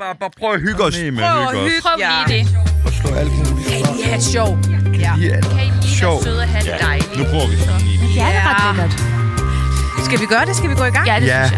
Bare prøv at hygge os. Prøv lige det. Og slå alt muligt. Kan I lige have et sjov? Ja. Ja. Kan I lige Sjov. være søde og have det dejligt? Nu prøver vi sådan lige. Det er da ret lækkert. Skal vi gøre det? Skal vi gå i gang? Ja, det synes jeg.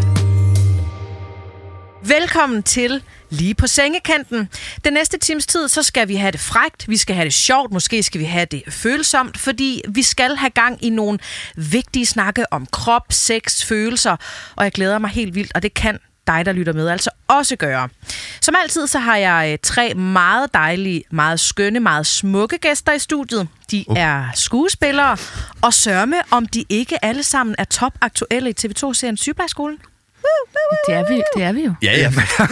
Velkommen til Lige på sengekanten. Den næste times tid, så skal vi have det frækt, vi skal have det sjovt, måske skal vi have det følsomt, fordi vi skal have gang i nogle vigtige snakke om krop, sex, følelser, og jeg glæder mig helt vildt, og det kan dig, der lytter med, altså også gøre. Som altid, så har jeg 3 meget dejlige, meget skønne, meget smukke gæster i studiet. De er skuespillere, og sørme, om de ikke alle sammen er topaktuelle i TV2-serien Sygeplejeskolen. Det er vi jo. Ja,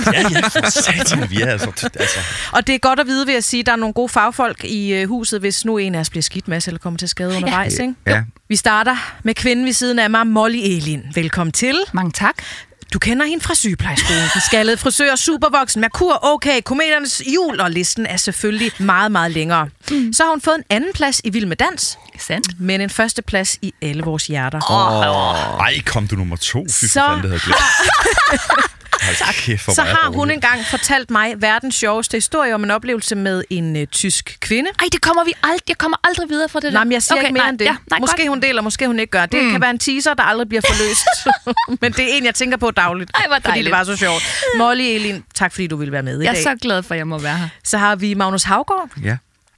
for satan, vi er altså. Og det er godt at vide, vil jeg sige, at der er nogle gode fagfolk i huset, hvis nu en af os bliver skidt med eller kommer til skade undervejs. Ikke? Ja. Vi starter med kvinden ved siden af mig, Molly Elin. Velkommen til. Mange tak. Du kender hende fra Sygeplejeskolen. Den skaldede frisør, supervoksen, Merkur, okay, Kometernes Jul, og listen er selvfølgelig meget, meget længere. Så har hun fået en anden plads i Vild med Dans, Sandt. men en første plads i alle vores hjerter. Ej, kom du nummer 2? Fy for Så fanden, det havde jeg glemt. Så har hun engang fortalt mig verdens sjoveste historie om en oplevelse med en tysk kvinde. Ej, jeg kommer aldrig videre fra det der. Nej, men jeg siger ikke mere end det. Ja, Måske hun deler, måske hun ikke gør. Det kan være en teaser, der aldrig bliver forløst. Men det er en, jeg tænker på dagligt. Ej, hvor fordi dejligt. det var så sjovt. Molly Elin, tak fordi du ville være med i Jeg er dag. så glad for, at jeg må være her. Så har vi Magnus Haugaard. Ja.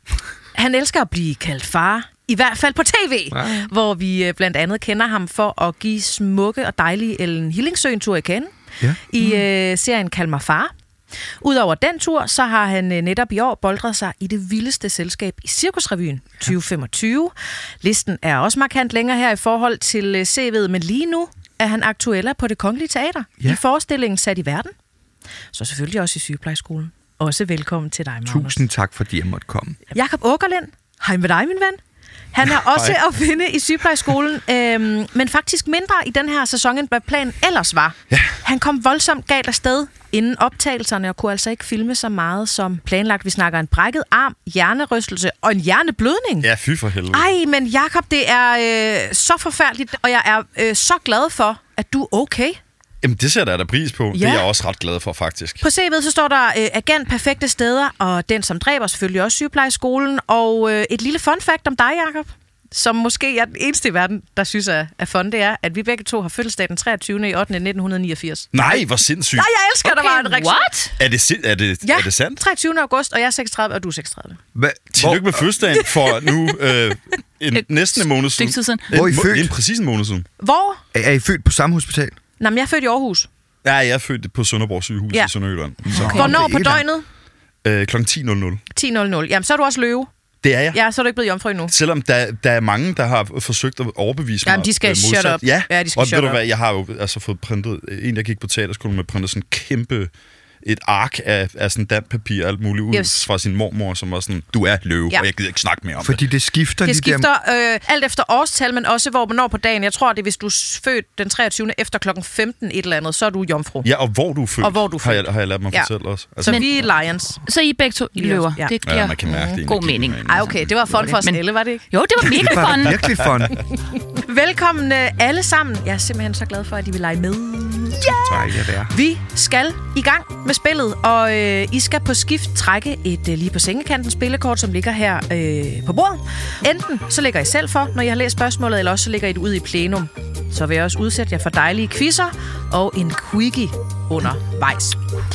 Han elsker at blive kaldt far. I hvert fald på tv, hvor vi blandt andet kender ham for at give smukke og dejlige Ellen Hillingsø en tur i kende. Ja. I serien Kald mig far. Udover den tur, så har han netop i år boldret sig i det vildeste selskab i Cirkusrevyen 2025. Listen er også markant længere her i forhold til CV'et, men lige nu er han aktueller på Det Kongelige Teater i forestillingen Sat i Verden. Så selvfølgelig også i Sygeplejeskolen. Også velkommen til dig, Magnus. Tusind tak, fordi jeg måtte komme. Jakob Åkerlind, hej med dig, min ven. Han er også at finde i Sygeplejeskolen, men faktisk mindre i den her sæson, end hvad planen ellers var. Ja. Han kom voldsomt galt afsted inden optagelserne, og kunne altså ikke filme så meget som planlagt. Vi snakker en brækket arm, hjernerystelse og en hjerneblødning. Ja, fy for helvede. Ej, men Jakob, det er så forfærdeligt, og jeg er så glad for, at du er okay. Jamen, det ser der pris på. Ja. Det er jeg også ret glad for, faktisk. På CV'et så står der agent perfekte steder, og den som dræber selvfølgelig også Sygeplejeskolen, og et lille fun fact om dig, Jakob, som måske er den eneste i verden, der synes er fun, det er, at vi begge to har fødselsdag den 23. i 8. 1989. Nej, hvor sindssygt. Nej, jeg elsker, der var en reaktion. What? Er det sandt? 23. august, og jeg er 36, og du er 36. Tillykke med fødselsdagen for nu næsten en måned siden. Stykke tid siden. Hvor er I født? Det er præcis en måned siden. Hvor? Er I født på samme hospital? Nå, men jeg er født i Aarhus. Ja, jeg er født på Sønderborg sygehus i Sønderjylland. Okay. Hvornår på Det er døgnet? Kl. 10.00. 10.00. Jamen, så er du også løve. Det er jeg. Ja, så er du ikke blevet jomfru endnu. Selvom der er mange, der har forsøgt at overbevise mig. Jamen, de skal modsat. shut up. Ja, de skal og shut ved du up. hvad, jeg har jo altså fået printet, en der gik på teaterskolen med printet sådan kæmpe, et ark af sådan dampapir og alt muligt ud fra sin mormor, som var sådan, du er løve, og jeg gider ikke snakke mere om Fordi det skifter. Det skifter alt efter årstal, men også hvornår på dagen. Jeg tror, det er, hvis du er født den 23. efter klokken 15 et eller andet, så er du jomfru. Ja, og hvor du er født, Og hvor du er født. har jeg lært mig at fortælle også. Så vi er Lions. Så I begge to løver. Ja. Det giver man kan mærke det. god mening. Ej, okay, det var fun for os alle, var det ikke? Jo, det var mega Det var fun. virkelig fun. Velkommen alle sammen. Jeg er simpelthen så glad for, at I vil lege med. Dejligt at være. Vi skal i gang med spillet, og I skal på skift trække et lige på sengekanten spillekort, som ligger her på bordet. Enten så lægger I selv for, når I har læst spørgsmålet, eller også så lægger I det ud i plenum. Så vil jeg også udsætte jer for dejlige quizzer og en quickie undervejs.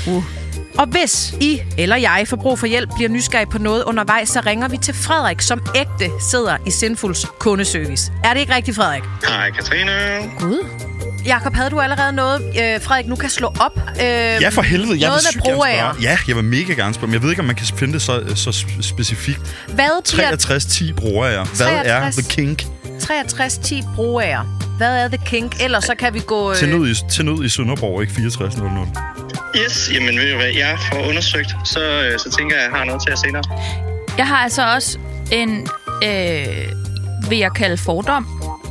Og hvis I eller jeg får brug for hjælp, bliver nysgerrig på noget undervejs, så ringer vi til Frederik, som ægte sidder i Sinfuls kundeservice. Er det ikke rigtigt, Frederik? Hej, Katrine. Gud. Jakob, havde du allerede noget, Frederik nu kan slå op? Ja, for helvede. Jeg noget vil sygt med gerne broager. spørge. Ja, jeg vil mega gerne spørge, men jeg ved ikke, om man kan finde det så specifikt. Hvad bliver 63-10 broager. Hvad er the kink? 63-10 broager? Hvad er the kink? Ellers så kan vi gå... Til nød i Sønderborg, ikke 6400. Yes, jamen ved du hvad, jeg får undersøgt, så tænker jeg har noget til jer senere. Jeg har altså også en, vil jeg kalde fordom,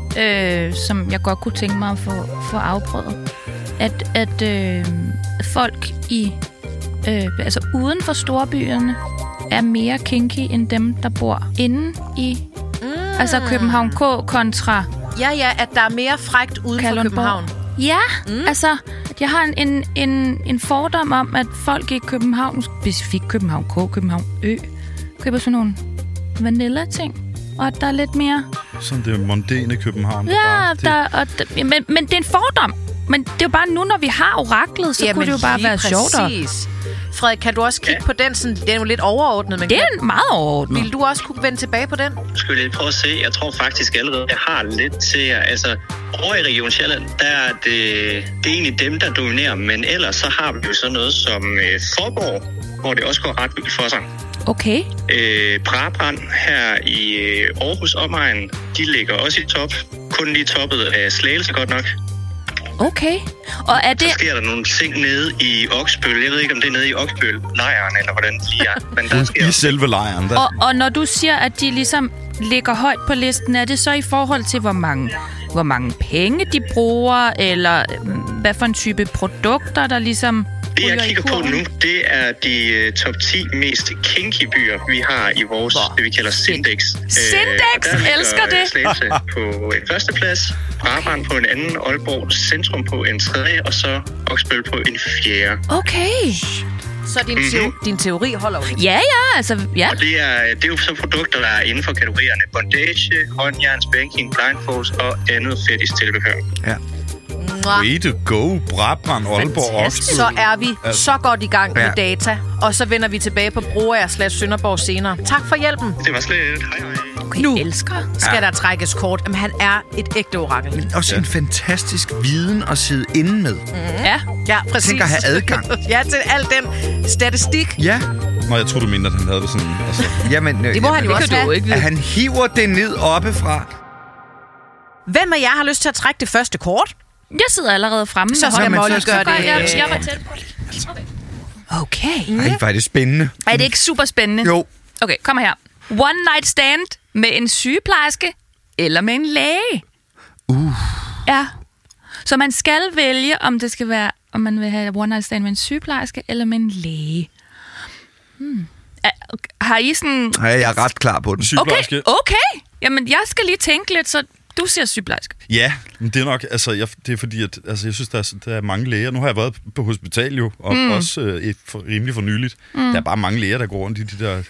som jeg godt kunne tænke mig at få afprøvet. At folk i, altså uden for storbyerne er mere kinky end dem, der bor inde i altså København K kontra Ja, at der er mere frækt uden for København. Ja, altså, Jeg har en fordom om, at folk i København, specifikt København K, København Ø, køber sådan nogle vanilla-ting. Og at der er lidt mere... Sådan det mondæne København. Ja, men det er en fordom. Men det er jo bare nu, når vi har oraklet, så kunne det jo bare være sjovt. Frederik, kan du også kigge på den? Sådan, det er jo lidt overordnet. Men det er meget overordnet. Vil du også kunne vende tilbage på den? Skal vi lige prøve at se? Jeg tror faktisk allerede, jeg har lidt til jer. Altså, over i Region Sjælland, der er det er egentlig dem, der dominerer. Men ellers så har vi jo sådan noget som Forborg, hvor det også går ret vildt for sig. Okay. Brabrand her i Aarhus omegn, de ligger også i top. Kun lige toppet af Slagelse godt nok. Okay. Og er det... Så sker der nogle ting nede i Oksbøl. Jeg ved ikke, om det er nede i Oksbøl-lejren, eller hvordan det lige er. Men der sker i selve lejren. Og når du siger, at de ligesom ligger højt på listen, er det så i forhold til, hvor mange penge de bruger, eller hvad for en type produkter, der ligesom... Det, jeg kigger på nu, det er de top 10 mest kinky byer, vi har i vores, det vi kalder Sindex. Sindex, elsker det! Slagelse på en førsteplads, Brabrand på en anden, Aalborg Centrum på en tredje, og så Oksbøl på en fjerde. Okay. Så din teori holder jo lidt. Ja, altså, ja. Og det er jo så produkter, der er inden for kategorierne bondage, håndjern, spanking, blindfolds og andet fetish-tilbehør. Ja. Way to go, Brabrand, Aalborg, Oksbøl. Så er vi så godt i gang med data, og så vender vi tilbage på Broager/Sønderborg senere. Tak for hjælpen. Det var slet. Hej. Okay, nu skal der trækkes kort. Jamen, han er et ægte orakel. Men også en fantastisk viden at sidde inde med. Ja, præcis. Tænk at have adgang. Ja, til al den statistik. Ja. Nå, jeg tror du mente, at han havde det sådan... Altså. Jamen, det må han jo også have. At han hiver det ned oppefra. Hvem af jer har lyst til at trække det første kort? Jeg sidder allerede fremme. Så skal Molly gøre det. Jeg var tæt på. Okay. Ej, var det spændende. Er det ikke super spændende? Jo. Okay, kom her. One night stand med en sygeplejerske eller med en læge. Ja. Så man skal vælge, om det skal være, om man vil have one night stand med en sygeplejerske eller med en læge. Har I sådan... Nej, jeg er ret klar på den. Sygeplejerske. Okay. Jamen, jeg skal lige tænke lidt, så du siger sygeplejerske. Ja, men det er nok, altså, det er fordi, at altså, jeg synes, der er mange læger. Nu har jeg været på hospital jo, og også rimelig for nyligt. Der er bare mange læger, der går rundt i de der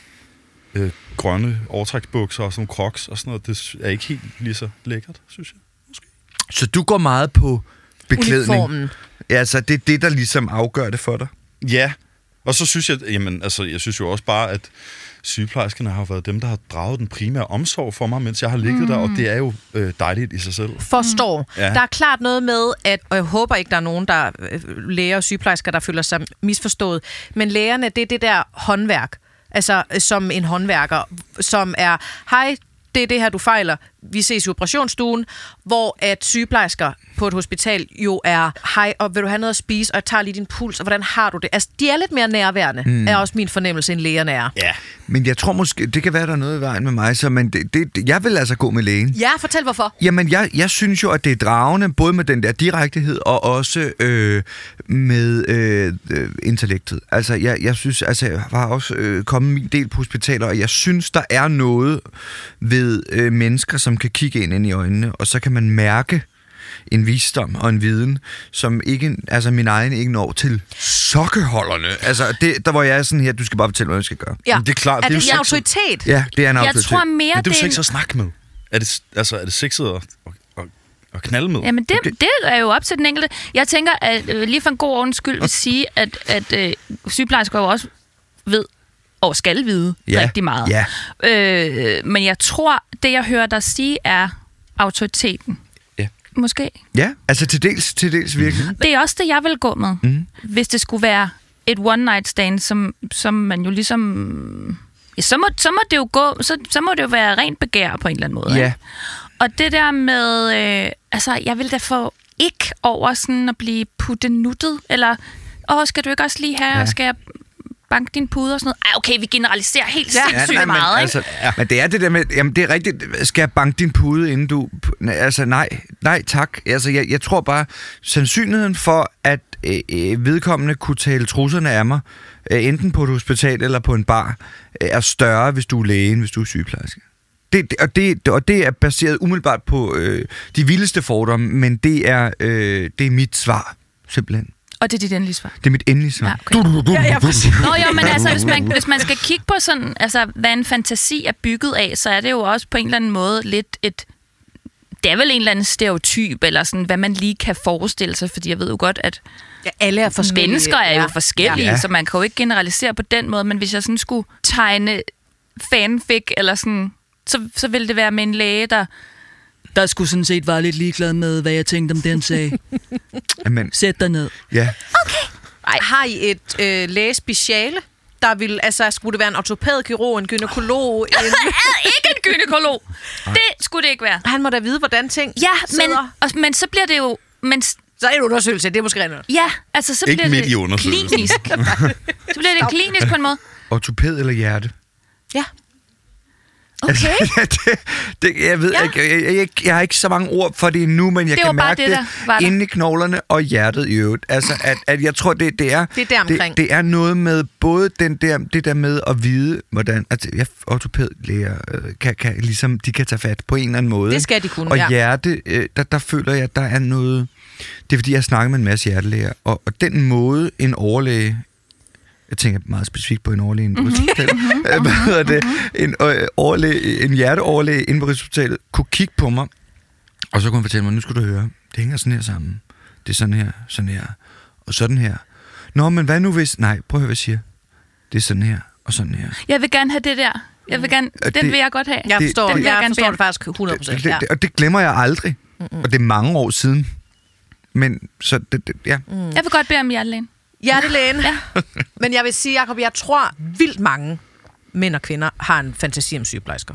grønne overtræksbukser og sådan nogle crocs og sådan noget. Det er ikke helt lige så lækkert, synes jeg. Måske. Så du går meget på beklædning? Uniformen. Ja, så det er det, der ligesom afgør det for dig? Ja, og så synes jeg, jamen, altså, jeg synes jo også bare, at sygeplejerskerne har været dem, der har draget den primære omsorg for mig, mens jeg har ligget der, og det er jo dejligt i sig selv. Forstår. Ja. Der er klart noget med, at, og jeg håber ikke, der er nogen, der læger og sygeplejersker, der føler sig misforstået, men lægerne, det er det der håndværk, altså som en håndværker, som er, hej, det er det her, du fejler. Vi ses i operationsstuen, hvor at sygeplejersker på et hospital jo er, hej, og vil du have noget at spise, og jeg tager lige din puls, og hvordan har du det? Altså, de er lidt mere nærværende, er også min fornemmelse, end lægerne er. Ja. Men jeg tror måske, det kan være, der er noget i vejen med mig, så men jeg vil altså gå med lægen. Ja, fortæl hvorfor. Jamen, jeg synes jo, at det er dragende, både med den der direktehed, og også med intellektet. Altså, jeg synes, altså, jeg har også kommet min del på hospitaler, og jeg synes, der er noget ved mennesker, som kan kigge ind i øjnene, og så kan man mærke en visdom og en viden, som ikke, altså min egen ikke når til sokkeholderne. Altså, der hvor jeg er sådan her, du skal bare fortælle, hvad jeg skal gøre. Ja. Men det er klart, Er det er det jo en autoritet? Ja, det er en Jeg autoritet. tror mere, men det er jo det sex at snakke med. Er det sexet at knalde med? Jamen, det er jo op til den enkelte. Jeg tænker, at lige for en god ordens skyld vil sige, at sygeplejersker jo også ved, og skal vide rigtig meget. Ja. Men jeg tror, det jeg hører dig sige, er autoriteten. Ja. Måske. Ja, altså til dels virkelig. Det er også det, jeg vil gå med. Hvis det skulle være et one night stand, som man jo ligesom... Ja, så må det jo gå... Så må det jo være rent begær på en eller anden måde. Ja. Ikke? Og det der med... altså, jeg vil da få ikke over sådan at blive puttenuttet, eller... skal du ikke også lige have, og skal jeg banke din pude og sådan noget? Ej, okay, vi generaliserer helt sindssygt meget, ikke? Altså, men det er det der med, jamen det er rigtigt, skal jeg banke din pude, inden du... Altså nej tak. Altså jeg tror bare, sandsynligheden for, at vedkommende kunne tale trusserne af mig, enten på et hospital eller på en bar, er større, hvis du er læge, end hvis du er sygeplejerske. Og det er baseret umiddelbart på de vildeste fordomme, men det er mit svar, simpelthen. Og det er dit endelige svar? Det er mit endelige svar. Ja, okay. Ja, præcis. Nå jo, men altså, hvis man skal kigge på sådan, altså, hvad en fantasi er bygget af, så er det jo også på en eller anden måde lidt et... Det er vel en eller anden stereotyp, eller sådan, hvad man lige kan forestille sig, fordi jeg ved jo godt, at alle er forskellige. Mennesker er jo forskellige, Ja. så man kan jo ikke generalisere på den måde, men hvis jeg sådan skulle tegne fanfic, eller sådan, så ville det være med en læge, der skulle sådan set være lidt ligeglad med, hvad jeg tænkte om det, han sagde. Amen. Sæt dig ned. Ja. Har I et lægespeciale? Der vil, altså, skulle det være en ortopædkirurg, en gynækolog? Ikke en gynekolog. Det skulle det ikke være. Han må da vide, hvordan ting Ja, sidder. men så bliver det jo... Men, Så er det en undersøgelse, det er måske rent. ja, altså så Ikke bliver midt i det undersøgelsen. klinisk. Så bliver det klinisk på en måde. Ortopæd eller hjerte? Ja. Okay. Jeg ved ikke, jeg har ikke så mange ord for det endnu, men jeg Det kan var bare mærke det, der var det der. inde i knoglerne og hjertet i øvrigt. Altså, at jeg tror, det er... Det er deromkring. Det er noget med både det der med at vide, hvordan... Altså, ortopædlæger kan ligesom, de kan tage fat på en eller anden måde. Det skal de kunne, Og ja. hjerte, der føler jeg, at der er noget... Det er fordi, jeg har snakket med en masse hjertelæger, og den måde, en overlæge... Jeg tænker meget specifikt på en overlæge inde på hospitalet. Hvad hedder det? En hjerteoverlæge inde på hospitalet kunne kigge på mig, og så kunne han fortælle mig, nu skal du høre, det hænger sådan her sammen. Det er sådan her, og sådan her. Nå, men hvad nu hvis... Nej, prøv at høre, hvad jeg siger. Det er sådan her, og sådan her. Jeg vil gerne have det der. Jeg vil gerne, den vil jeg godt have. Jeg forstår, Den vil jeg gerne bede det faktisk 100%. Ja. Og det glemmer jeg aldrig. Og det er mange år siden. Men så... ja. Jeg vil godt bede om hjertelægen. Hjertelægen. Ja. Men jeg vil sige, Jacob, jeg tror vildt mange mænd og kvinder har en fantasi om sygeplejersker.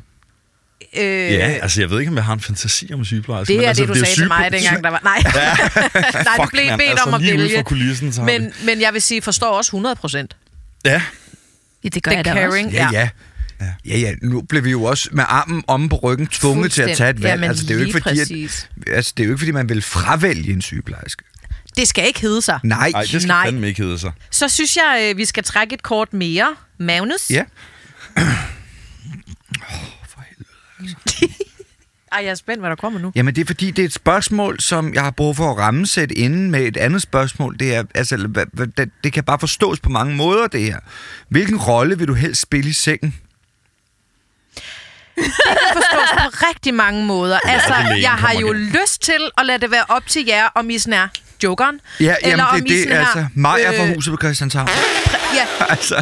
Ja, altså jeg ved ikke, om jeg har en fantasi om sygeplejersker. Det er men, det, du sagde til mig, dengang der var... Nej, nej, du blev bedt om at lige ude vælge. fra kulissen, så har Men jeg vil sige, forstår også 100%. Ja, Ja, det gør The jeg da også. caring. Ja, nu blev vi jo også med armen omme på ryggen tvunget til at tage et valg. Jamen, Altså, det er jo ikke fordi, præcis. det er jo ikke fordi, man vil fravælge en sygeplejerske. Det skal ikke hedde sig. Nej. nej, det skal fandme ikke hedde sig. Så synes jeg, vi skal trække et kort mere. Magnus? Ja. Ej, jeg er spændt, hvad der kommer nu. Jamen, det er fordi, det er et spørgsmål, som jeg har brug for at rammesætte inden med et andet spørgsmål. Det er, altså, det kan bare forstås på mange måder, det her. Hvilken rolle vil du helst spille i sengen? Det kan forstås på rigtig mange måder. Altså, lægen jeg har kommer jo igen. lyst til at lade det være op til jer, om I sådan er jokeren. Ja, eller jamen, om det I er sådan det, altså. Maja fra huset på Christianshavn. Ja, Altså,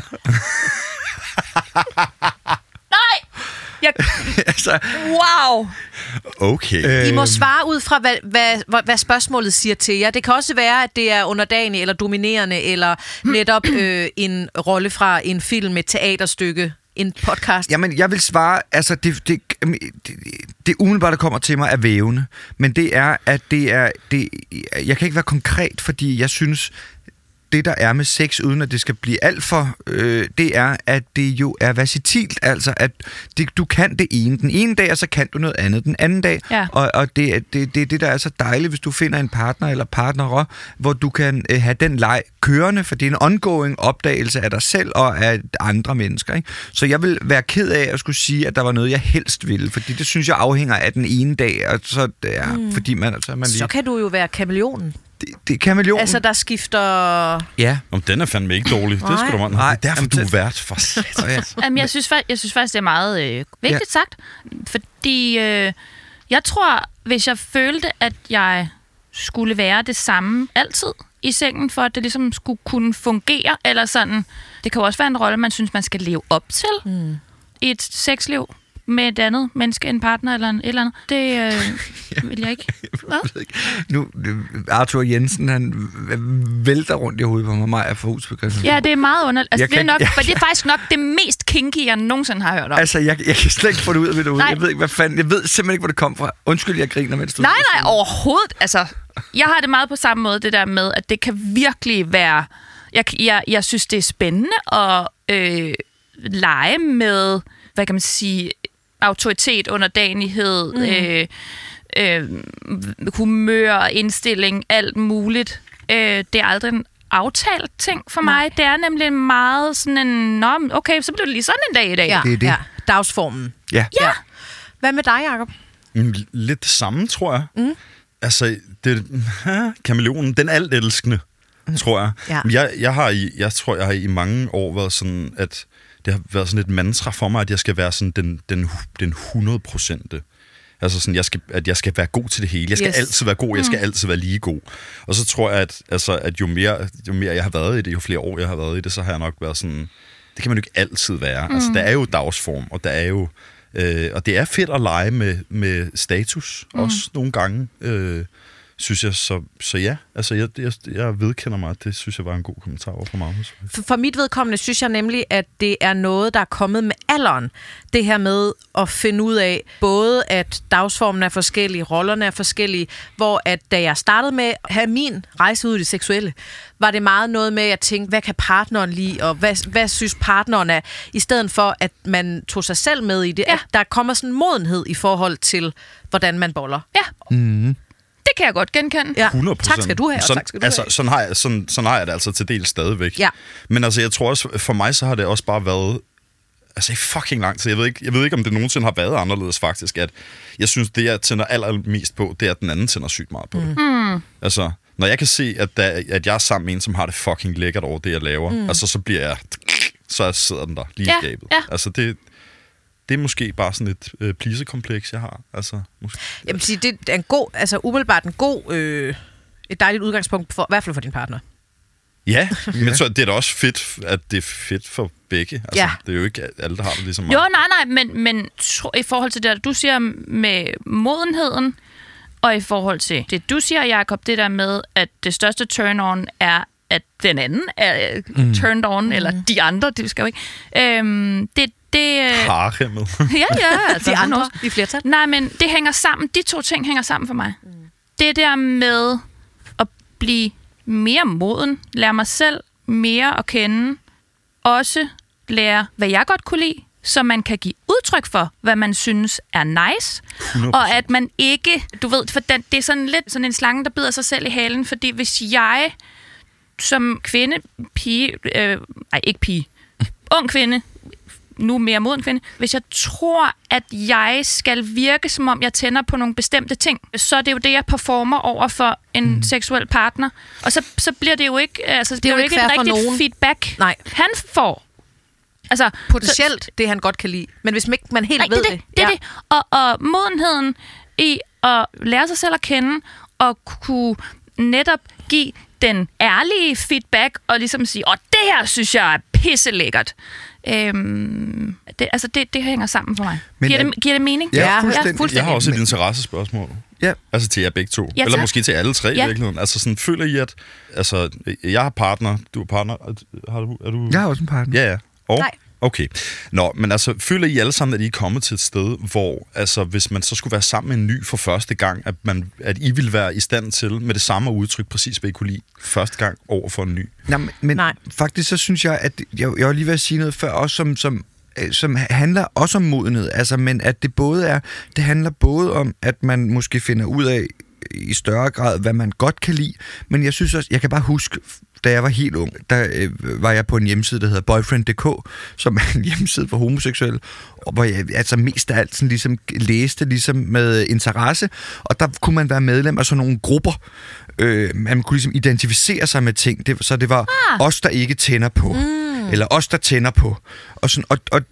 Nej! altså, Wow! Okay. I må svare ud fra, hvad spørgsmålet siger til jer. Det kan også være, at det er underdanig eller dominerende, eller netop en rolle fra en film, et teaterstykke, en podcast. jamen, jeg vil svare, altså, det umiddelbart, der kommer til mig, er vævende. Men det er, at jeg kan ikke være konkret, fordi jeg synes, det der er med sex, uden at det skal blive alt for, det er, at det jo er versatilt, altså at du kan det ene den ene dag, og så kan du noget andet den anden dag. Ja. Og det er det, der er så dejligt, hvis du finder en partner eller partnere, hvor du kan have den leg kørende, for det er en ongoing opdagelse af dig selv og af andre mennesker. Ikke? Så jeg vil være ked af at skulle sige, at der var noget, jeg helst ville, fordi det synes jeg afhænger af den ene dag, og så fordi man lige... Så kan du jo være kameleonen. Det er kameleonen. Altså, der skifter... Ja. Om den er fandme ikke dårlig. Det skal du meget. Nej, Det er derfor, jamen, du er det- vært for satan. Ja. Jamen, jeg synes faktisk, det er meget vigtigt sagt. Fordi jeg tror, hvis jeg følte, at jeg skulle være det samme altid i sengen, for at det ligesom skulle kunne fungere, eller sådan. Det kan jo også være en rolle, man synes, man skal leve op til i et sexliv med et andet menneske, en partner eller et eller andet. Det vil jeg ikke. Hvad? Nu, Arthur Jensen, han vælter rundt i hovedet på mig, Maja fra hus på Christianshavn. Ja, det er meget underligt. Altså, Jeg det er kan- nok, for det er faktisk nok det mest kinky, jeg nogensinde har hørt om. Altså, jeg kan slet ikke få det ud af det derude. Nej. Jeg ved ikke, hvad fanden. Jeg ved simpelthen ikke, hvor det kom fra. Undskyld, jeg griner, mens du... Nej, overhovedet. Altså, jeg har det meget på samme måde, det der med, at det kan virkelig være... Jeg synes, det er spændende at lege med, hvad kan man sige, autoritet, underdanighed, humør, indstilling, alt muligt. Det er aldrig en aftalt ting for mig. Det er nemlig meget sådan en... Nå, okay, så bliver det lige sådan en dag i dag. Ja, Det er det. ja. Dagsformen. Ja. Ja. Hvad med dig, Jacob? Lidt det samme, tror jeg. Altså, kameleonen, den altelskende. tror jeg. Ja. Jeg tror, jeg har i mange år været sådan, at det har været sådan et mantra for mig, at jeg skal være sådan den 100%. Altså sådan, jeg skal være god til det hele. Jeg skal altid være god, jeg skal altid være lige god. Og så tror jeg, at jo mere jeg har været i det, jo flere år jeg har været i det, så har jeg nok været sådan, det kan man jo ikke altid være. Altså, der er jo dagsform, og der er jo... og det er fedt at lege med status, også nogle gange, synes jeg. Så ja, altså jeg vedkender mig, at det synes jeg var en god kommentar over fra Magnus. For mit vedkommende synes jeg nemlig, at det er noget, der er kommet med alderen. Det her med at finde ud af, både at dagsformen er forskellig, rollerne er forskellige, hvor at da jeg startede med at have min rejse ud i det seksuelle, var det meget noget med at tænke, hvad kan partneren lide, og hvad synes partneren er, i stedet for, at man tog sig selv med i det. Ja. At der kommer sådan en modenhed i forhold til, hvordan man boller. Ja. Det kan jeg godt genkende. Ja. 100%. Tak skal du have, og tak skal du have. Sådan har jeg det altså til del stadigvæk. Ja. Men altså, jeg tror også, for mig så har det også bare været i fucking lang tid. Jeg ved ikke, om det nogensinde har været anderledes faktisk, at jeg synes, det jeg tænder allermest på, det er, at den anden tænder sygt meget på det. Altså, når jeg kan se, at jeg er sammen med en, som har det fucking lækkert over det, jeg laver, altså så sidder den der lige i skabet. Ja. Altså, det er måske bare sådan et pleasekompleks, jeg har. Altså, måske. Jamen, det er en god, umiddelbart en god, et dejligt udgangspunkt, i hvert fald for din partner. Ja, men så det er da også fedt, at det er fedt for begge. Altså, det er jo ikke alle, der har det ligesom mig. Jo, nej, men i forhold til det, du siger med modenheden, og i forhold til det, du siger, Jacob, det der med, at det største turn-on er, at den anden er turned on, eller de andre, det skal jo ikke. Haremmet. Ja, de andre i flertal. Nej, men det hænger sammen. De to ting hænger sammen for mig. Det der med at blive mere moden, lære mig selv mere at kende, også lære, hvad jeg godt kunne lide, så man kan give udtryk for, hvad man synes er nice, 100%. og at man ikke, du ved, for det er sådan lidt sådan en slange, der bider sig selv i halen, fordi hvis jeg som kvinde, ung kvinde, nu mere moden kvinde, hvis jeg tror, at jeg skal virke, som om jeg tænder på nogle bestemte ting, så er det jo det, jeg performer over for en seksuel partner. Og så bliver det jo ikke, det er jo ikke et rigtigt feedback, han får. Altså, potentielt det, han godt kan lide. Men hvis man helt ved det. Det er det. Og modenheden i at lære sig selv at kende, og kunne netop give den ærlige feedback, og ligesom sige, det her synes jeg er pisselækkert. Det hænger sammen for mig. Giver det mening? Ja, fuldstændig. Jeg har også et interessespørgsmål. Ja. Altså til jer begge to. Ja, eller måske til alle tre i virkeligheden. Altså sådan, føler I, at... Altså, jeg har partner, du har partner. Er du... Jeg har også en partner. Ja. Og? Nej. Okay. Nå, men altså, føler I alle sammen, at I er kommet til et sted, hvor, altså, hvis man så skulle være sammen med en ny for første gang, at I ville være i stand til, med det samme udtryk, præcis hvad I kunne lide første gang over for en ny? Nej. Faktisk så synes jeg, at jeg var lige ved at sige noget før, også som handler også om modenhed, altså, men at det handler både om, at man måske finder ud af i større grad, hvad man godt kan lide, men jeg synes også, jeg kan bare huske, da jeg var helt ung, der var jeg på en hjemmeside, der hedder boyfriend.dk, som er en hjemmeside for homoseksuelle, hvor jeg altså mest af alt sådan ligesom læste ligesom med interesse, og der kunne man være medlem af sådan nogle grupper. Man kunne ligesom identificere sig med ting, så det var os, der ikke tænder på, eller os, der tænder på. Og sådan, og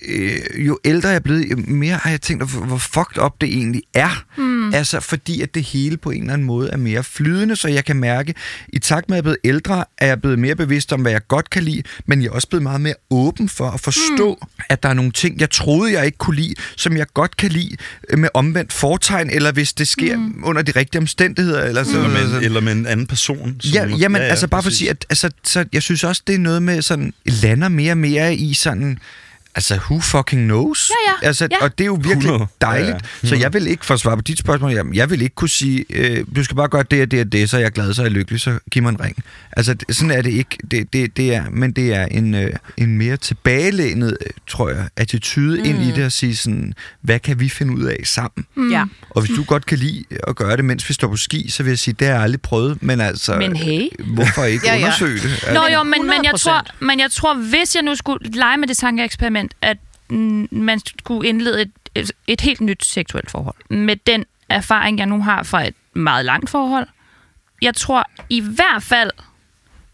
jo ældre jeg er blevet, jo mere har jeg tænkt, hvor fucked up det egentlig er. Altså, fordi at det hele på en eller anden måde er mere flydende, så jeg kan mærke, i takt med at jeg er blevet ældre, er jeg blevet mere bevidst om, hvad jeg godt kan lide, men jeg er også blevet meget mere åben for at forstå, at der er nogle ting, jeg troede, jeg ikke kunne lide, som jeg godt kan lide med omvendt fortegn, eller hvis det sker under de rigtige omstændigheder. Eller, eller med en anden person. Jamen, altså bare for at sige, at så jeg synes også, det er noget med sådan, lander mere og mere i sådan... Altså, who fucking knows? Ja. Altså, og det er jo virkelig dejligt. Så jeg vil ikke, for at svare på dit spørgsmål, jeg vil ikke kunne sige, du skal bare gøre det og det og det, så er jeg glad, så er jeg lykkelig, så giv mig en ring. Altså, sådan er det ikke. Men det er en mere tilbagelænet, tror jeg, attitude ind i det at sige sådan, hvad kan vi finde ud af sammen? Ja. Og hvis du godt kan lide at gøre det, mens vi står på ski, så vil jeg sige, det har jeg aldrig prøvet, men altså, hvorfor ikke undersøge det? Altså. Nå jo, men jeg tror, hvis jeg nu skulle lege med det tankeeksperiment, at man skulle indlede et helt nyt seksuelt forhold. Med den erfaring, jeg nu har fra et meget langt forhold. Jeg tror i hvert fald,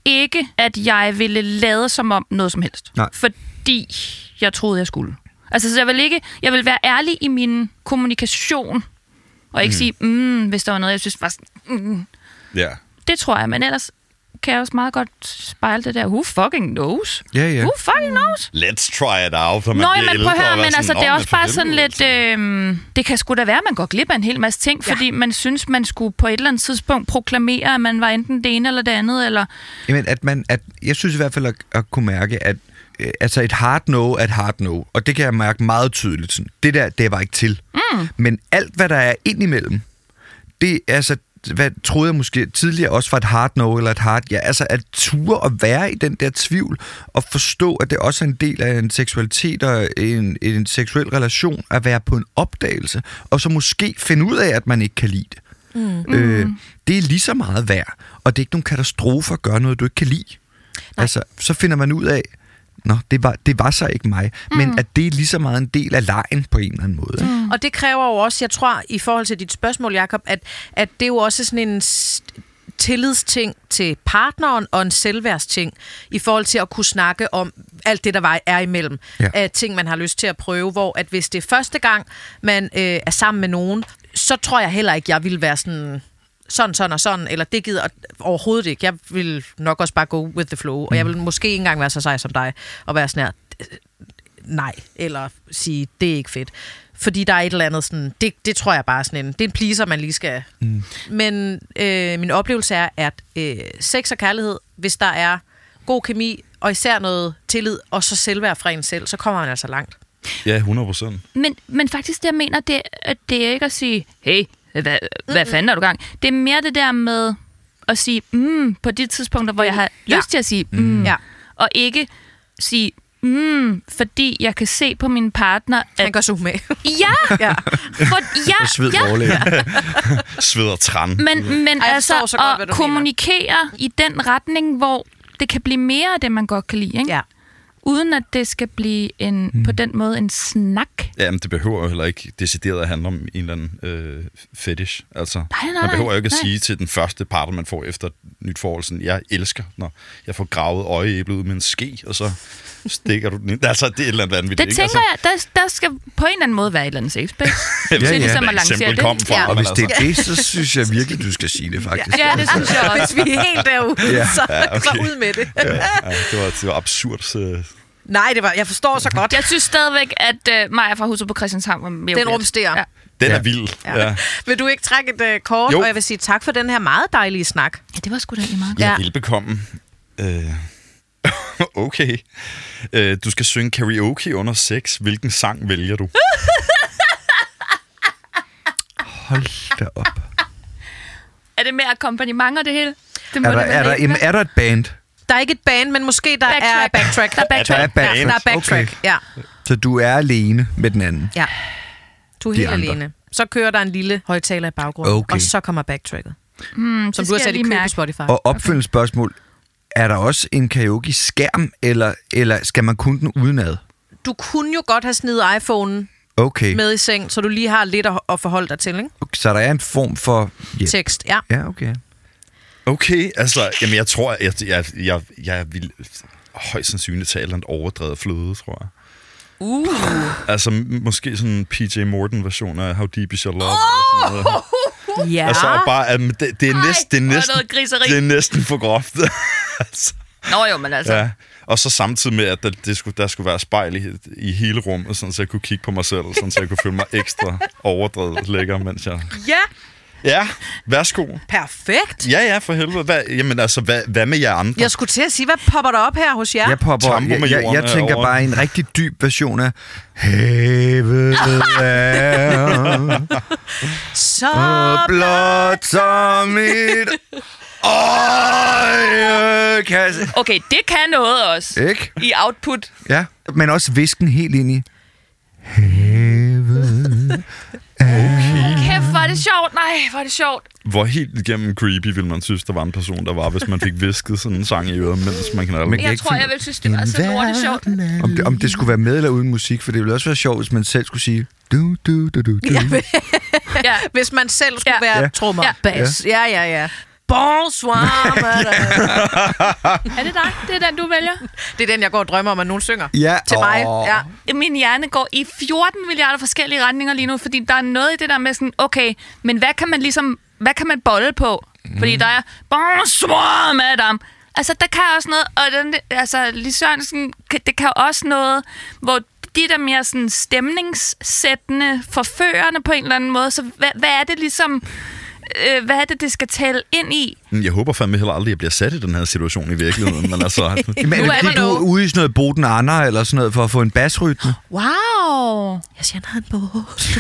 ikke, at jeg ville lade som om noget som helst. Nej. Fordi jeg troede, jeg skulle. Altså, så jeg vil være ærlig i min kommunikation, og ikke sige, hvis der var noget, jeg synes var sådan, Ja. Det tror jeg, men ellers kan jeg også meget godt spejle det der, who fucking knows? Ja, ja. Who fucking knows? Let's try it out, når man Nå, bliver men ældre. prøv at høre, og være men altså, sådan, det er "Nå, også men bare for sådan helvede." lidt... det kan sgu da være, at man går glip af en hel masse ting, fordi man synes, man skulle på et eller andet tidspunkt proklamere, at man var enten det ene eller det andet, eller... Jamen, jeg synes i hvert fald at kunne mærke, at altså et hard no er et hard no, og det kan jeg mærke meget tydeligt. Sådan. Det var ikke til. Men alt, hvad der er indimellem, det er altså... Hvad troede jeg måske tidligere også var et hard no eller et hard ja, altså at ture og være i den der tvivl og forstå, at det også er en del af en seksualitet og en seksuel relation at være på en opdagelse, og så måske finde ud af, at man ikke kan lide det. Det er lige så meget værd, og det er ikke nogen katastrofe at gøre noget, du ikke kan lide. Altså, så finder man ud af, det var så ikke mig, men at det er lige så meget en del af lejen på en eller anden måde. Og det kræver jo også, jeg tror, i forhold til dit spørgsmål, Jacob, at det er jo også sådan en tillidsting til partneren og en selvværdsting i forhold til at kunne snakke om alt det, der er imellem. Af ting, man har lyst til at prøve, hvor at hvis det er første gang, man er sammen med nogen, så tror jeg heller ikke, jeg vil være sådan og sådan, eller det gider overhovedet ikke. Jeg vil nok også bare go with the flow, og jeg vil måske ikke engang være så sej som dig, og være sådan her, nej, eller sige, det er ikke fedt. Fordi der er et eller andet sådan, det tror jeg bare er sådan det er en pleaser, man lige skal... Men min oplevelse er, at sex og kærlighed, hvis der er god kemi, og især noget tillid, og så selvværd fra en selv, så kommer man altså langt. Ja, 100%. Men faktisk det, jeg mener, det er ikke at sige, hey, hvad fanden er du gang? Det er mere det der med at sige, på de tidspunkter, hvor jeg har lyst til at sige, og ikke sige, fordi jeg kan se på min partner, at... Han går så med. Ja! Sved overlæg. Sved og tran. Men altså så godt, at kommunikere i den retning, hvor det kan blive mere af det, man godt kan lide, ikke? Ja. Uden at det skal blive på den måde en snak. Ja, men det behøver jo heller ikke decideret at handle om en eller anden fetish. Altså, Nej, man behøver jo ikke at sige til den første partner, man får efter et nyt forhold, sådan, jeg elsker, når jeg får gravet øjeæblet ud med en ske, og så stikker du den ind. Altså, det er et eller andet vanvittigt. Det tænker jeg, der skal på en eller anden måde være et eller andet safe space. Ja, det er ligesom at lancere det. Og hvis det er det, så synes jeg virkelig, du skal sige det, faktisk. Ja, det synes jeg også. Hvis vi er helt derude, så ud med det. Det var absurd. Nej, jeg forstår så godt. Jeg synes stadigvæk, at Maja fra Huset på Christianshavn var mere Den rumsterer. Ja. Den er vild. Ja. Vil du ikke trække et kort, Jo. og jeg vil sige tak for den her meget dejlige snak. Ja, det var sgu da egentlig meget. Ja, velbekomme. Okay. Du skal synge karaoke under sex. Hvilken sang vælger du? Hold da op. Er det mere akkompagnementer, det hele? Det må det vel ikke være. Er der et band? Der er ikke et band, men måske der er backtrack. Der er backtrack. Der er band. Der er backtrack, Okay. ja. Så du er alene med den anden? Ja. Du er De helt andre. alene. Så kører der en lille højtaler i baggrunden, Okay. og så kommer backtracket. Som det du har skal sat i jeg kø lige på mærke. Spotify. Og opfølgende spørgsmål, er der også en karaoke-skærm, eller skal man kun den udenad? Du kunne jo godt have snedet iPhone'en Okay. med i seng, så du lige har lidt at forholde dig til, ikke? Okay, så der er en form for... Tekst, ja. Ja, okay. Okay, altså, jamen jeg tror, jeg vil højst sandsynligt tale en overdrevet fløde, tror jeg. Altså, måske sådan en PJ Morton-version af How Deep Is Your Love. Eller sådan noget. Ja. Altså, bare, det er næsten for groft. Altså, Nå jo, men altså. ja. Og så samtidig med, at der skulle være spejl i hele rummet, sådan, så jeg kunne kigge på mig selv, sådan, så jeg kunne føle mig ekstra overdrevet lækker, mens jeg... Ja, Ja, værsgo. perfekt. Ja, for helvede. Hvad med jer andre? Jeg skulle til at sige, hvad popper der op her hos jer? Jeg tænker over. bare en rigtig dyb version af havet er Så blot som et øjekasse. Okay, det kan noget også. Ikke? I output. Ja, men også visken helt ind i havet. Kæft, hvor er det sjovt. Nej, hvor er det sjovt. Hvor helt igennem creepy ville man synes, der var en person, der var, hvis man fik visket sådan en sang i øret, mens man knaldede. Men- Jeg tror, jeg vil synes, det var så lortet sjovt. Om det skulle være med eller uden musik, for det ville også være sjovt, hvis man selv skulle sige du, du, du, du, du. Ja, Ja. hvis man selv skulle Ja. være Ja. trommer, Ja. bas. Ja. Bonsoir, madame. Er det dig? Det er den, du vælger? Det er den, jeg går og drømmer om, at nogen synger. Ja. Til mig. Ja. Min hjerne går i 14 milliarder forskellige retninger lige nu, fordi der er noget i det der med sådan, okay, men hvad kan man bolle på? Fordi der er, bonsoir, madame. Altså, der kan også noget, og Lis Sørensen, det kan også noget, hvor de der mere sådan stemningssættende, forførende på en eller anden måde, så hvad er det ligesom... hvad er det skal tale ind i? Jeg håber fandme heller aldrig, at jeg bliver sat i den her situation i virkeligheden. Men altså... Men er du ude i sådan noget Boden Anna eller sådan noget for at få en basrytme? Wow! Jeg siger noget på.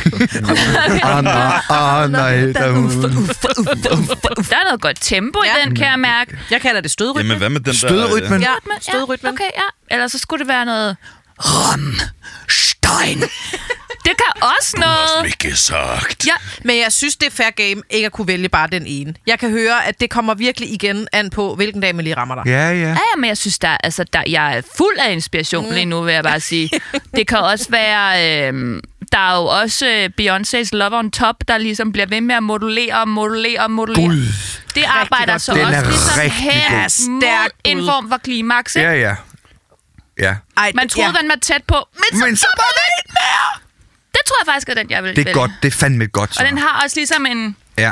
Der er noget godt tempo i den, kan jeg mærke. Jeg kalder det stødrytme. Jamen, hvad med den Stødrytmen? Ja, stødrytmen. Okay, ja. Eller så skulle det være noget... Rammstein. Det kan også noget... Ikke sagt. Ja, men jeg synes, det er fair game ikke at kunne vælge bare den ene. Jeg kan høre, at det kommer virkelig igen an på, hvilken dag man lige rammer dig. Ja. Ja, men jeg synes, jeg er fuld af inspiration lige nu, vil jeg bare sige. Det kan også være... der er jo også Beyoncé's Love on Top, der ligesom bliver ved med at modulere. Gud. Det arbejder så Den også er ligesom rigtig hen god. mod en form for klimaks. Ja. Ej, Man troede, man var tæt på, men så var det ikke mere! Det tror jeg faktisk er den, jeg vil Det er vælge. godt. Det er fandme godt. Og den har også ligesom en... Ja.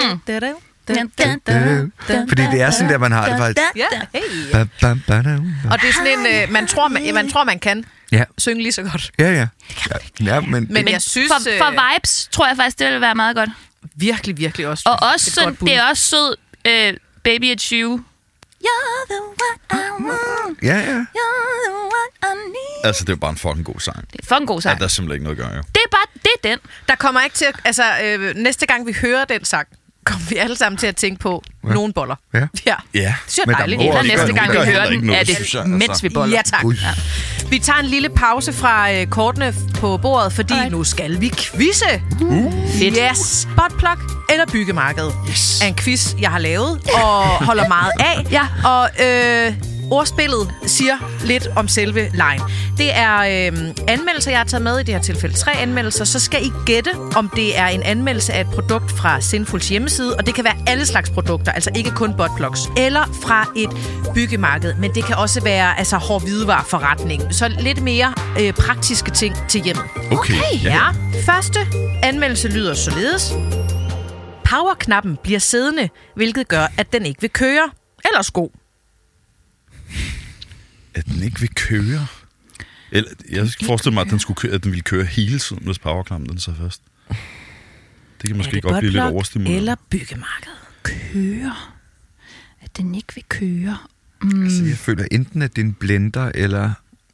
Fordi det er sådan der, man har det faktisk. Ja, hey. Og det er sådan en, man tror, man kan synge lige så godt. Ja. Men jeg synes... For vibes, tror jeg faktisk, det vil være meget godt. Virkelig, virkelig også. Og også sådan, det er også sød, Baby It's You. You're the one I want. Ja. You're the one I need. Altså, det er jo bare en fucking god sang. Det er fucking god sang. Ja, der er simpelthen ikke noget at gøre, jo. Det er den. Der kommer ikke til at... Altså, næste gang vi hører den sang, kommer vi alle sammen til at tænke på nogle boller. Ja. Ja. Ja. Det synes jeg er dejligt. Eller det gør næste nu. gang Det vi gør hører heller ikke den, noget, er synes jeg, det, mens altså. vi boller. Ja, tak. Ui. Ja. Vi tager en lille pause fra kortene på bordet, fordi nu skal vi quizze. Yes. Botplug eller byggemarked er en quiz, jeg har lavet og holder meget af. Ja. Og ordspillet siger lidt om selve lejen. Det er anmeldelser, jeg har taget med, i det her tilfælde 3 anmeldelser. Så skal I gætte, om det er en anmeldelse af et produkt fra Sinfuls hjemmeside, og det kan være alle slags produkter, altså ikke kun botplugs, eller fra et byggemarked, men det kan også være altså hård hvidevareforretning. Så lidt mere praktiske ting til hjemmet. Okay. Ja. Første anmeldelse lyder således. Powerknappen bliver siddende, hvilket gør, at den ikke vil køre. Eller sko. At den ikke vil køre. Eller, jeg forestiller mig, at den ville køre hele tiden, hvis powerknappen den så fast. Det kan måske godt blive lidt overstimuleret. Eller byggemarked. Køre. At den ikke vil køre. Altså, jeg føler enten, at det er en blender, eller...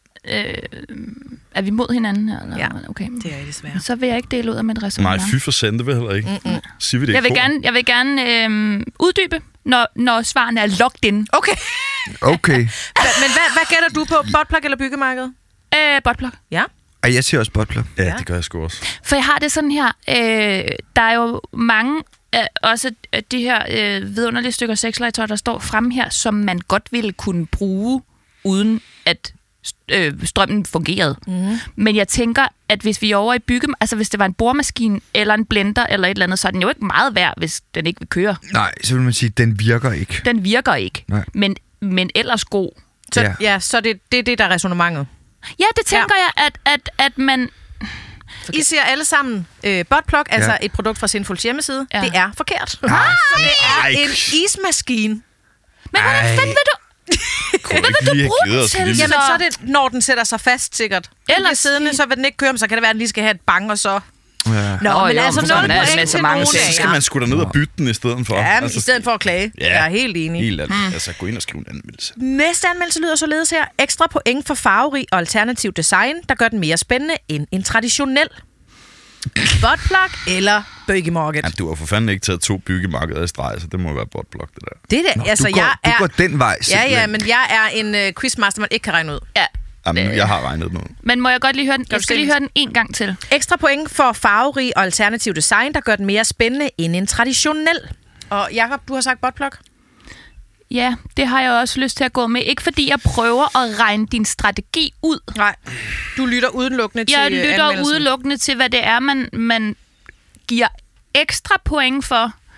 Er vi mod hinanden her? Eller? Ja, okay. det er desværre. Så vil jeg ikke dele ud af mit Nej, resonemang. fy for sande, det vil heller ikke. Siger vi det ikke? Jeg vil gerne uddybe, når svarene er locked in. Okay. Men hvad gætter du på? Botplug eller byggemarked? Botplug. Ja. Og jeg siger også botplug. Ja, det gør jeg sgu også. For jeg har det sådan her. Der er jo mange, også de her vidunderlige stykker sexlegetøj, der står fremme her, som man godt ville kunne bruge, uden at strømmen fungerede. Men jeg tænker, at hvis vi er over i altså hvis det var en boremaskine, eller en blender, eller et eller andet, så er den jo ikke meget værd, hvis den ikke vil køre. Nej, så vil man sige, at den virker ikke. Den virker ikke. Nej. Men ellers god. Så det er det, der er resonemanget. Ja, det tænker jeg, at man... I siger alle sammen botplug, altså et produkt fra Sinfuls hjemmeside. Ja. Det er forkert. Så det er en ismaskine. Men hvordan fanden vil du... Hvad vil du bruge den til? Jamen, så er det, når den sætter sig fast, sikkert. Ellers siddende, så vil den ikke køre, men så kan det være, at den lige skal have et bang, og så... Ja. Nå, men altså 0 point til nogen Så skal man sgu da ned og bytte den i stedet for. Ja, i stedet for at klage. Ja. Jeg er helt enig. Helt altså, gå ind og skrive en anmeldelse. Næste anmeldelse lyder således her. Ekstra point for farverig og alternativ design, der gør den mere spændende end en traditionel. Botplug eller byggemarked? Ja, du har for fanden ikke taget 2 byggemarkeder i streg, så det må være botplug, det der. Det der, altså du går den vej, simpelthen. Ja, men jeg er en quizmaster, man ikke kan regne ud. Ja. Jamen, jeg har regnet noget. Men må jeg godt lige høre den? Jeg skal lige høre den en gang til. Ekstra point for farverig og alternativ design, der gør den mere spændende end en traditionel. Og Jakob, du har sagt botplug? Ja, det har jeg også lyst til at gå med. Ikke fordi jeg prøver at regne din strategi ud. Nej, du lytter udelukkende til Jeg lytter anmeldelsen. udelukkende til, hvad det er, man giver ekstra point for,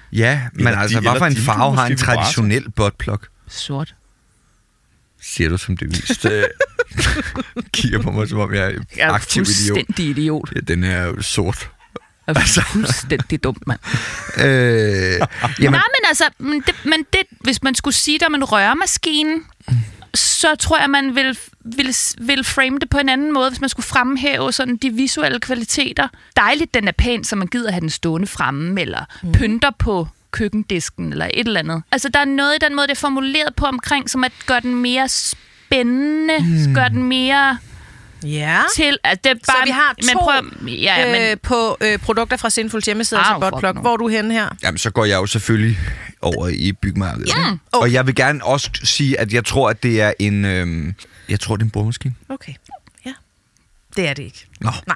Ja, men altså, hvad for en farve har en traditionel buttplug? Sort. Siger du som det viste. Kigger på mig, som om jeg er aktiv idiot. Fuldstændig idiot. Ja, den er jo sort. Altså, fuldstændig dumt, mand. Jamen, Nej, men altså, hvis man skulle sige det om en røremaskine, så tror jeg, man vil frame det på en anden måde, hvis man skulle fremhæve sådan de visuelle kvaliteter. Dejligt, den er pæn, så man gider have den stående fremme, eller pynter på køkkendisken, eller et eller andet. Altså, der er noget i den måde, det er formuleret på omkring, som at gøre den mere spændende, gør den mere... Ja. Til, altså det er bare, så vi har 2 på produkter fra Sinfuls hjemmeside, altså Buttplug. Hvor er du henne her? Jamen, så går jeg jo selvfølgelig over i byggemarkedet. Ja. Okay. Og jeg vil gerne også sige, at jeg tror, at det er en... jeg tror, det er en boremaskine. Okay, ja. Det er det ikke. Nå. Nej.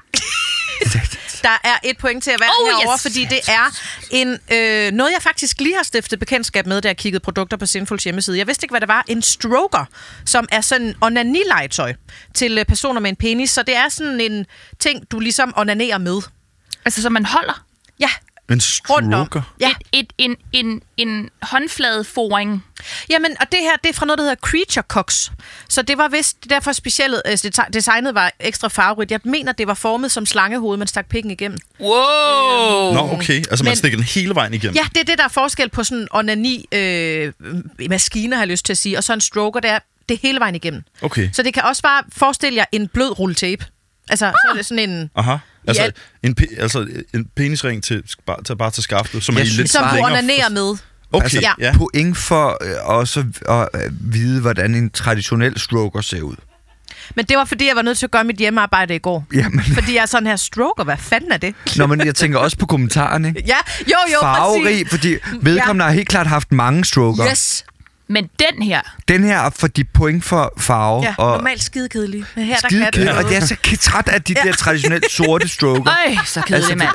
Der er 1 point til at være herovre, fordi det er noget, jeg faktisk lige har stiftet bekendtskab med, da jeg kiggede produkter på Sinfuls hjemmeside. Jeg vidste ikke, hvad det var. En stroker, som er sådan en onanilegetøj til personer med en penis. Så det er sådan en ting, du ligesom onanerer med. Altså, som man holder? Ja. En stroker? Ja. En håndfladeforing. Jamen, og det her, det er fra noget, der hedder Creature Cocks. Så det var vist derfor specielt, designet var ekstra farverigt. Jeg mener, det var formet som slangehoved, man stak pikken igennem. Wow! Nå, okay. Altså, man stikker den hele vejen igennem? Ja, det er det, der er forskel på sådan en onani-maskine, har jeg lyst til at sige. Og så en stroker, det er hele vejen igennem. Okay. Så det kan også bare forestille jer en blød rulletape. Altså, så er det sådan en... Aha. Altså, en penisring til bare til skaftet, som er lidt som du onanerer med. Okay, altså, ja. Point for også at vide, hvordan en traditionel stroker ser ud. Men det var, fordi jeg var nødt til at gøre mit hjemmearbejde i går. Jamen. Fordi jeg er sådan her, stroker, hvad fanden er det? Nå, men jeg tænker også på kommentarerne. Ja, jo, farverig, præcis. fordi vedkommende har helt klart haft mange stroker. Yes. Men den her... Den her er for de point for farve. Ja, og normalt skidekedelig. Men her, der skidekedelig, kan det. og jeg er så træt af de der traditionelle sorte stroker. Så kedelig, mand.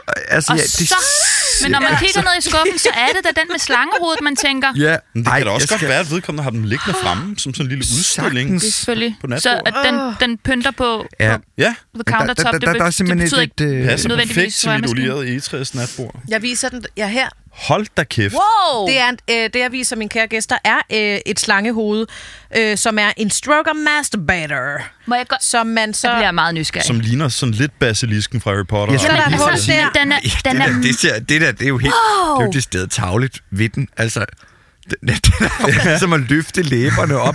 Men når man kigger ned i skuffen, så er det da den med slangehovedet, man tænker. Ja. Men det kan da også godt være, at vedkommende har den liggende fremme, som sådan en lille udstilling. Det er selvfølgelig. Så at den pynter på countertop, det betyder ikke passer nødvendigvis perfekt til mit olierede egetræs natbord. Jeg viser den her. Hold da kæft. Wow! Det jeg viser mine kære gæster, er et slangehoved, som er en stroker masturbator. Må jeg godt? Som man så... Jeg bliver meget nysgerrig. Som ligner sådan lidt basilisken fra Harry Potter. Jeg Så der er et hul der. Det er jo helt... Det er jo det sted tavligt ved den. Altså, det er som at løfte læberne op.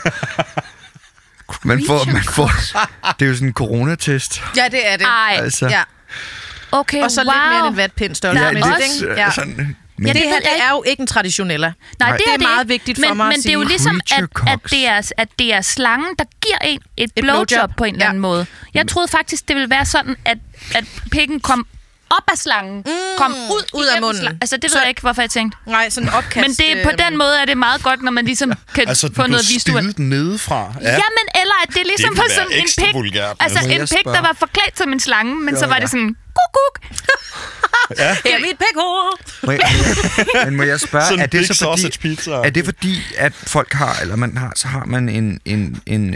Man får... Det er jo sådan en coronatest. Ja, det er det. Altså. Ja. Okay, og så lidt mere end en vatpind størrelse. Ja, sådan... Men det her, det er jo ikke en traditionelle. Nej, det er meget vigtigt for mig at sige. Men det er jo ligesom, at det er slangen, der giver en et blowjob på en eller anden måde. Jeg troede faktisk, det ville være sådan, at pikken kom op af slangen, kom ud af munden. Altså, det ved jeg ikke, hvorfor jeg tænkte. Nej, sådan en opkast. Men det, på den måde er det meget godt, når man ligesom kan få noget visuelt. Altså, nedefra. Ja, men eller at det ligesom var sådan en pik. Vulgært, altså, en pik, der var forklædt som en slange, men så var det sådan, kuk. Ja. Her er mit pikhoved. Men må jeg spørge, sådan er det fordi, at folk har, eller man har, så har man en